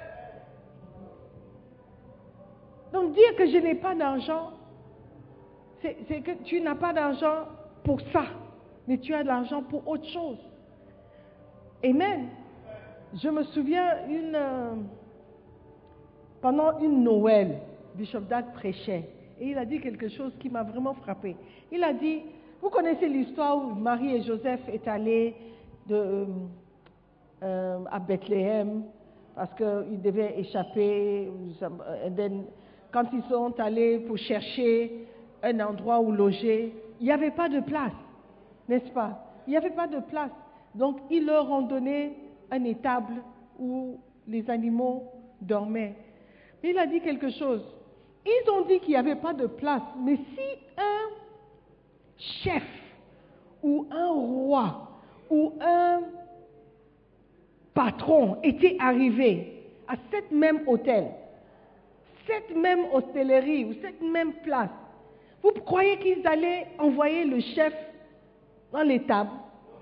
S4: Donc, dire que je n'ai pas d'argent, c'est, c'est que tu n'as pas d'argent pour ça, mais tu as de l'argent pour autre chose. Amen. Je me souviens, une, euh, pendant une Noël, Bishop Dag prêchait, et il a dit quelque chose qui m'a vraiment frappé. Il a dit, vous connaissez l'histoire où Marie et Joseph est allés de, euh, euh, à Bethléem parce qu'ils devaient échapper. And then, quand ils sont allés pour chercher un endroit où loger, il n'y avait pas de place, n'est-ce pas? Il n'y avait pas de place. Donc, ils leur ont donné un étable où les animaux dormaient. Mais il a dit quelque chose. Ils ont dit qu'il n'y avait pas de place, mais si un chef ou un roi ou un patron était arrivé à cette même hôtel, cette même hôtellerie ou cette même place, vous croyez qu'ils allaient envoyer le chef dans l'étable?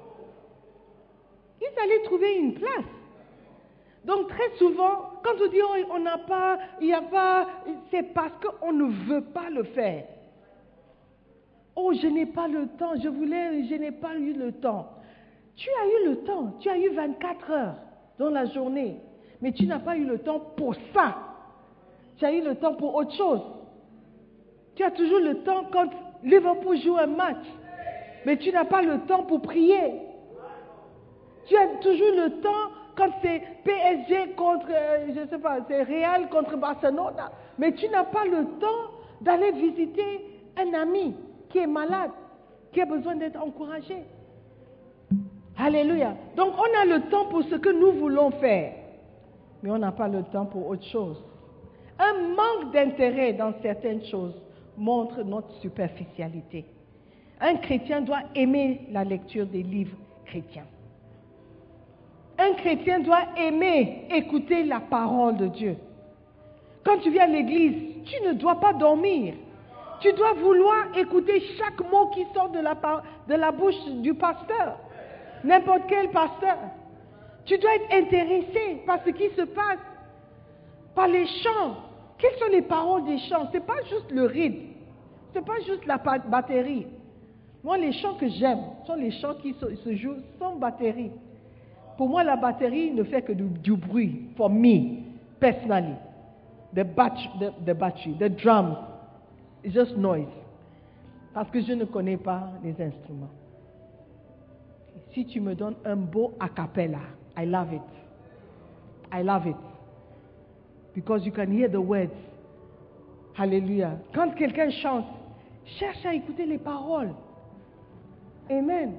S4: Ils allaient trouver une place. Donc très souvent, quand on dit oh, on n'a pas, il n'y a pas, c'est parce qu'on ne veut pas le faire. Oh, je n'ai pas le temps, je voulais, je n'ai pas eu le temps. Tu as eu le temps, tu as eu vingt-quatre heures dans la journée, mais tu n'as pas eu le temps pour ça. Tu as eu le temps pour autre chose. Tu as toujours le temps quand Liverpool joue un match, mais tu n'as pas le temps pour prier. Tu as toujours le temps quand c'est P S G contre, euh, je ne sais pas, c'est Real contre Barcelone, mais tu n'as pas le temps d'aller visiter un ami qui est malade, qui a besoin d'être encouragé. Alléluia. Donc on a le temps pour ce que nous voulons faire, mais on n'a pas le temps pour autre chose. Un manque d'intérêt dans certaines choses montre notre superficialité. Un chrétien doit aimer la lecture des livres chrétiens. Un chrétien doit aimer écouter la parole de Dieu. Quand tu viens à l'église, tu ne dois pas dormir. Tu dois vouloir écouter chaque mot qui sort de la, de la bouche du pasteur. N'importe quel pasteur. Tu dois être intéressé par ce qui se passe, par les chants. Quelles sont les paroles des chants? Ce n'est pas juste le rythme. Ce n'est pas juste la batterie. Moi, les chants que j'aime sont les chants qui se, se jouent sans batterie. Pour moi, la batterie ne fait que du, du bruit. For me, personally. The battery, the, the battery, the drums, it's just noise. Parce que je ne connais pas les instruments. Si tu me donnes un beau a cappella, I love it. I love it. Because you can hear the words. Hallelujah. Quand quelqu'un chante, cherche à écouter les paroles. Amen.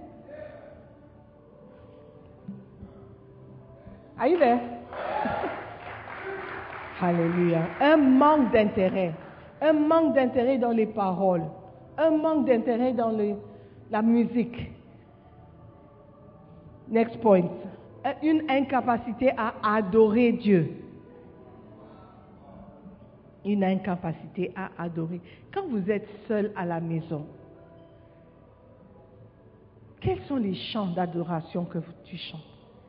S4: Are you there? Alléluia. Un manque d'intérêt. Un manque d'intérêt dans les paroles. Un manque d'intérêt dans le, la musique. Next point. Une incapacité à adorer Dieu. Une incapacité à adorer. Quand vous êtes seul à la maison, quels sont les chants d'adoration que tu chantes?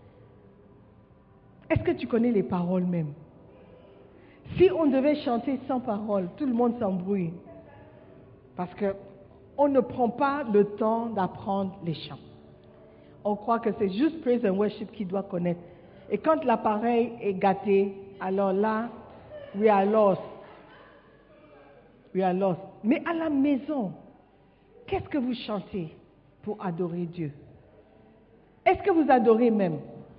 S4: Est-ce que tu connais les paroles même? Si on devait chanter sans paroles, tout le monde s'embrouille. Parce qu'on ne prend pas le temps d'apprendre les chants. On croit que c'est juste praise and worship qui doit connaître. Et quand l'appareil est gâté, alors là, we are lost. We are lost. Mais à la maison, qu'est-ce que vous chantez? pour adorer Dieu? Est-ce que vous adorez même?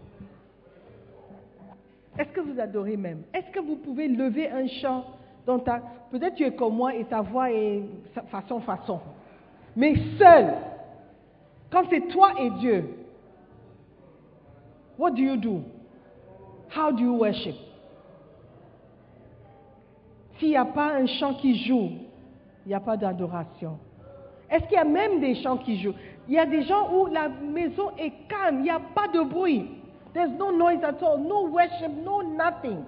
S4: Est-ce que vous adorez même? Est-ce que vous pouvez lever un chant dont ta... Peut-être tu es comme moi et ta voix est façon, façon. Mais seul, quand c'est toi et Dieu, what do you do? How do you worship? S'il n'y a pas un chant qui joue, il n'y a pas d'adoration. Est-ce qu'il y a même des chants qui jouent? Il y a des gens où la maison est calme, il n'y a pas de bruit. There's no noise at all, no worship, no nothing.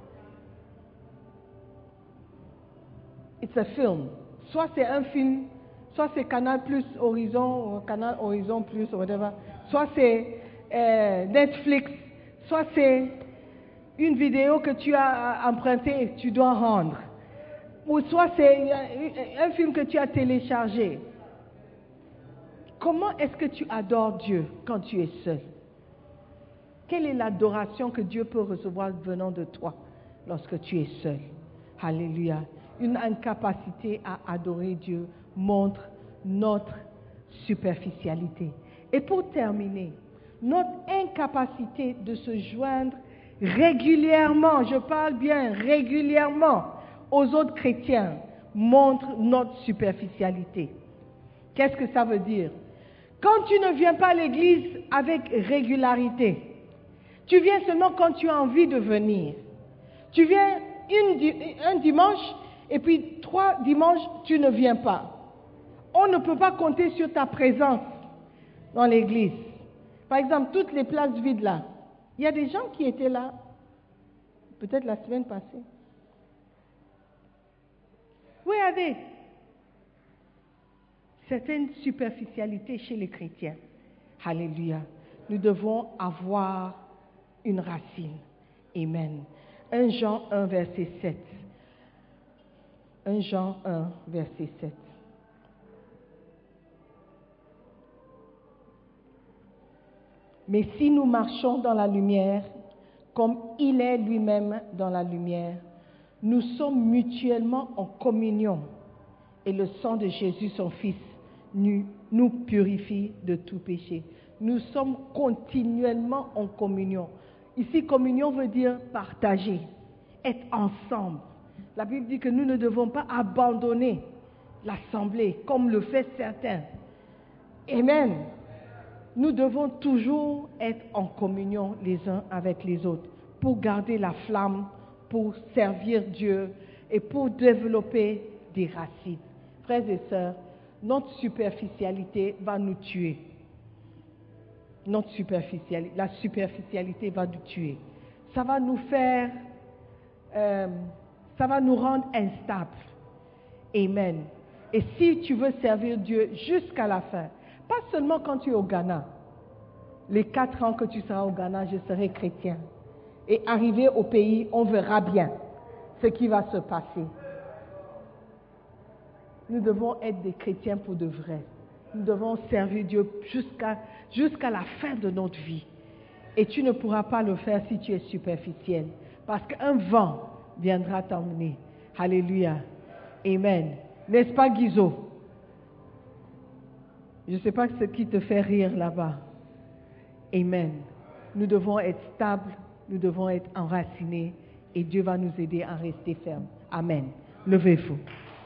S4: It's a film. Soit c'est un film, soit c'est Canal Plus Horizon, ou Canal Horizon Plus, ou whatever. Soit c'est euh, Netflix, soit c'est une vidéo que tu as empruntée et que tu dois rendre. Ou soit c'est un film que tu as téléchargé. Comment est-ce que tu adores Dieu quand tu es seul? Quelle est l'adoration que Dieu peut recevoir venant de toi lorsque tu es seul? Alléluia. Une incapacité à adorer Dieu montre notre superficialité. Et pour terminer, notre incapacité de se joindre régulièrement, je parle bien régulièrement, aux autres chrétiens montre notre superficialité. Qu'est-ce que ça veut dire? Quand tu ne viens pas à l'église avec régularité, tu viens seulement quand tu as envie de venir. Tu viens une, un dimanche et puis trois dimanches, tu ne viens pas. On ne peut pas compter sur ta présence dans l'église. Par exemple, toutes les places vides là, il y a des gens qui étaient là, peut-être la semaine passée. Regardez, certaines superficialités chez les chrétiens. Alléluia. Nous devons avoir une racine. Amen. un Jean un, verset sept. un Jean un, verset sept. Mais si nous marchons dans la lumière, comme il est lui-même dans la lumière, nous sommes mutuellement en communion, et le sang de Jésus, son Fils, nous, nous purifie de tout péché. Nous sommes continuellement en communion. Ici, communion veut dire partager, être ensemble. La Bible dit que nous ne devons pas abandonner l'assemblée, comme le fait certains. Amen. Nous devons toujours être en communion les uns avec les autres pour garder la flamme, pour servir Dieu et pour développer des racines. Frères et sœurs, notre superficialité va nous tuer. Notre superficialité, la superficialité va nous tuer. Ça va nous faire, euh, ça va nous rendre instables. Amen. Et si tu veux servir Dieu jusqu'à la fin, pas seulement quand tu es au Ghana. Les quatre ans que tu seras au Ghana, je serai chrétien. Et arrivé au pays, on verra bien ce qui va se passer. Nous devons être des chrétiens pour de vrai. Nous devons servir Dieu jusqu'à jusqu'à la fin de notre vie. Et tu ne pourras pas le faire si tu es superficiel. Parce qu'un vent viendra t'emmener. Alléluia. Amen. N'est-ce pas, Guizot? Je ne sais pas ce qui te fait rire là-bas. Amen. Nous devons être stables, nous devons être enracinés et Dieu va nous aider à rester fermes. Amen. Levez-vous.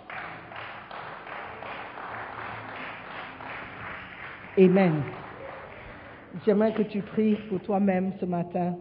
S4: Amen. J'aimerais que tu pries pour toi-même ce matin.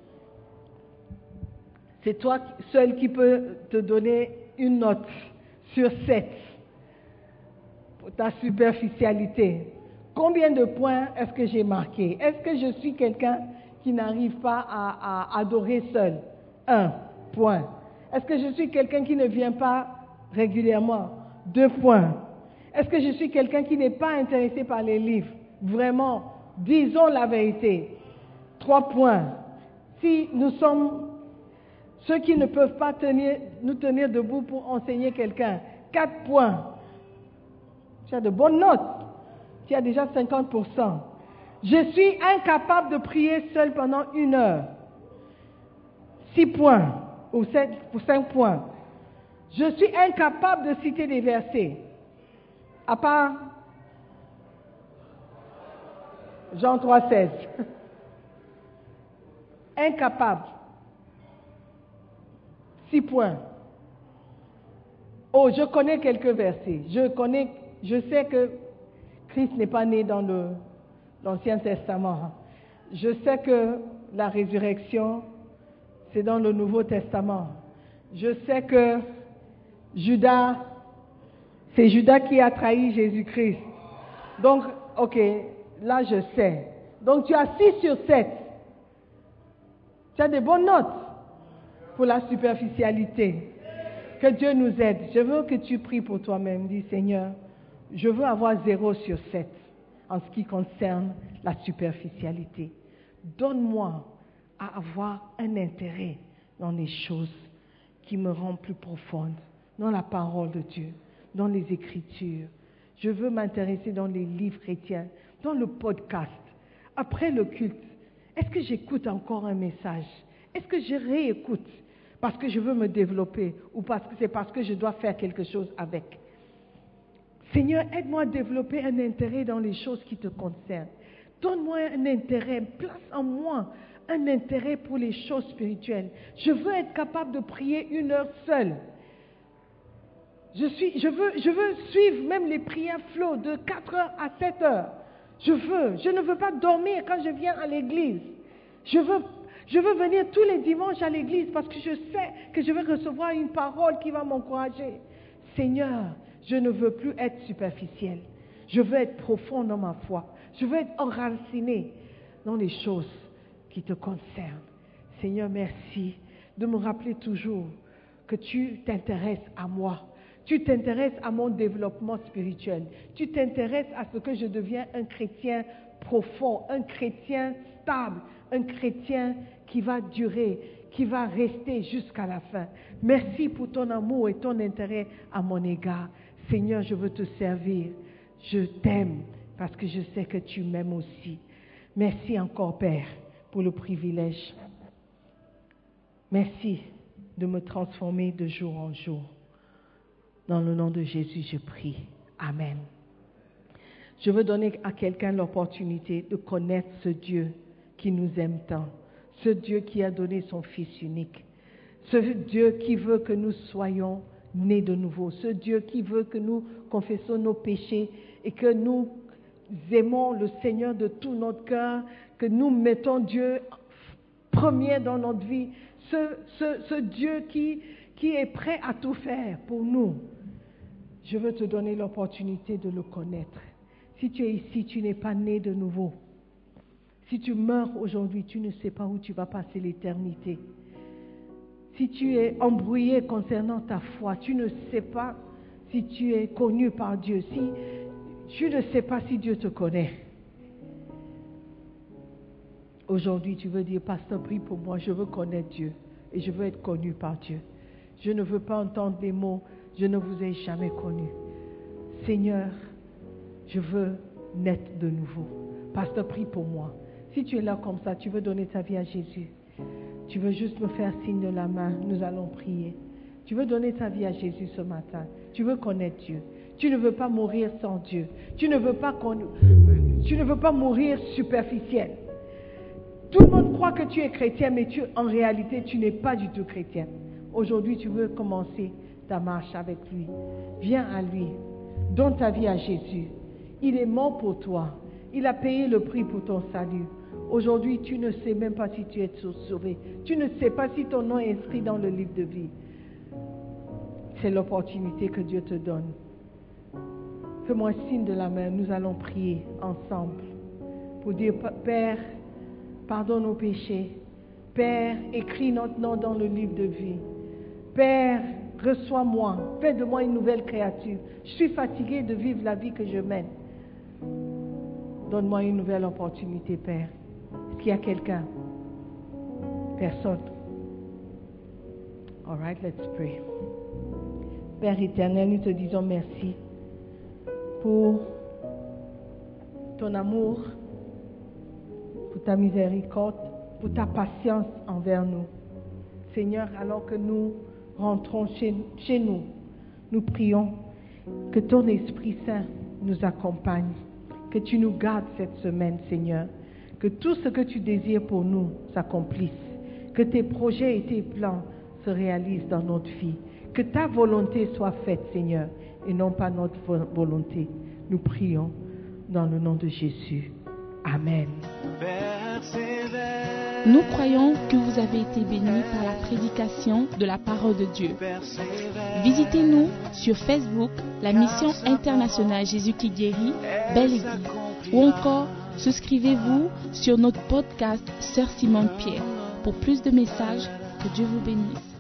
S4: C'est toi seul qui peux te donner une note sur sept pour ta superficialité. Combien de points est-ce que j'ai marqué? Est-ce que je suis quelqu'un qui n'arrive pas à, à adorer seul? Un point. Est-ce que je suis quelqu'un qui ne vient pas régulièrement? Deux points. Est-ce que je suis quelqu'un qui n'est pas intéressé par les livres? Vraiment, disons la vérité. Trois points. Si nous sommes ceux qui ne peuvent pas tenir, nous tenir debout pour enseigner quelqu'un, quatre points. Tu as de bonnes notes. Tu as déjà cinquante pour cent. Je suis incapable de prier seul pendant une heure. Six points ou sept ou cinq points. Je suis incapable de citer des versets. À part Jean trois, seize. Incapable. Six points. Oh, je connais quelques versets. Je connais, je sais que Christ n'est pas né dans le, l'Ancien Testament. Je sais que la résurrection, c'est dans le Nouveau Testament. Je sais que Judas, c'est Judas qui a trahi Jésus-Christ. Donc, ok, là je sais. Donc tu as six sur sept. Tu as des bonnes notes pour la superficialité. Que Dieu nous aide. Je veux que tu pries pour toi-même. Dis, Seigneur, je veux avoir zéro sur sept en ce qui concerne la superficialité. Donne-moi à avoir un intérêt dans les choses qui me rendent plus profonde, dans la parole de Dieu, dans les Écritures. Je veux m'intéresser dans les livres chrétiens, dans le podcast. Après le culte, est-ce que j'écoute encore un message? Est-ce que je réécoute parce que je veux me développer ou parce que c'est parce que je dois faire quelque chose avec? Seigneur, aide-moi à développer un intérêt dans les choses qui te concernent. Donne-moi un intérêt, place en moi un intérêt pour les choses spirituelles. Je veux être capable de prier une heure seule. Je, suis, je, veux, je veux suivre même les prières flow de quatre heures à sept heures. Je veux, je ne veux pas dormir quand je viens à l'église. Je veux, je veux venir tous les dimanches à l'église parce que je sais que je vais recevoir une parole qui va m'encourager. Seigneur, je ne veux plus être superficiel. Je veux être profond dans ma foi. Je veux être enraciné dans les choses qui te concernent. Seigneur, merci de me rappeler toujours que tu t'intéresses à moi. Tu t'intéresses à mon développement spirituel. Tu t'intéresses à ce que je deviens un chrétien profond, un chrétien stable, un chrétien qui va durer, qui va rester jusqu'à la fin. Merci pour ton amour et ton intérêt à mon égard. Seigneur, je veux te servir. Je t'aime parce que je sais que tu m'aimes aussi. Merci encore, Père, pour le privilège. Merci de me transformer de jour en jour. Dans le nom de Jésus, je prie. Amen. Je veux donner à quelqu'un l'opportunité de connaître ce Dieu qui nous aime tant, ce Dieu qui a donné son Fils unique, ce Dieu qui veut que nous soyons nés de nouveau, ce Dieu qui veut que nous confessons nos péchés et que nous aimons le Seigneur de tout notre cœur, que nous mettons Dieu premier dans notre vie, ce, ce, ce Dieu qui, qui est prêt à tout faire pour nous. Je veux te donner l'opportunité de le connaître. Si tu es ici, tu n'es pas né de nouveau. Si tu meurs aujourd'hui, tu ne sais pas où tu vas passer l'éternité. Si tu es embrouillé concernant ta foi, tu ne sais pas si tu es connu par Dieu, si tu ne sais pas si Dieu te connaît. Aujourd'hui, tu veux dire, pasteur, prie pour moi, je veux connaître Dieu et je veux être connu par Dieu. Je ne veux pas entendre des mots, je ne vous ai jamais connu. Seigneur, je veux naître de nouveau. Pasteur, prie pour moi. Si tu es là comme ça, tu veux donner ta vie à Jésus. Tu veux juste me faire signe de la main, nous allons prier. Tu veux donner ta vie à Jésus ce matin. Tu veux connaître Dieu. Tu ne veux pas mourir sans Dieu. Tu ne veux pas, con... tu ne veux pas mourir superficiel. Tout le monde croit que tu es chrétien, mais tu, en réalité, tu n'es pas du tout chrétien. Aujourd'hui, tu veux commencer ta marche avec lui. Viens à lui. Donne ta vie à Jésus. Il est mort pour toi. Il a payé le prix pour ton salut. Aujourd'hui, tu ne sais même pas si tu es sauvé. Tu ne sais pas si ton nom est inscrit dans le livre de vie. C'est l'opportunité que Dieu te donne. Fais-moi signe de la main. Nous allons prier ensemble pour dire, Père, pardonne nos péchés. Père, écris notre nom dans le livre de vie. Père, reçois-moi. Fais de moi une nouvelle créature. Je suis fatigué de vivre la vie que je mène. Donne-moi une nouvelle opportunité, Père. Est-ce qu'il y a quelqu'un? Personne. All right, let's pray. Père éternel, nous te disons merci pour ton amour, pour ta miséricorde, pour ta patience envers nous. Seigneur, alors que nous rentrons chez, chez nous, nous prions que ton Esprit Saint nous accompagne, que tu nous gardes cette semaine, Seigneur. Que tout ce que tu désires pour nous s'accomplisse. Que tes projets et tes plans se réalisent dans notre vie. Que ta volonté soit faite, Seigneur, et non pas notre volonté. Nous prions dans le nom de Jésus. Amen.
S2: Nous croyons que vous avez été bénis par la prédication de la parole de Dieu. Visitez-nous sur Facebook, la mission internationale Jésus qui guérit, Belle Église, ou encore souscrivez-vous sur notre podcast Sœur Simone Pierre. Pour plus de messages, que Dieu vous bénisse.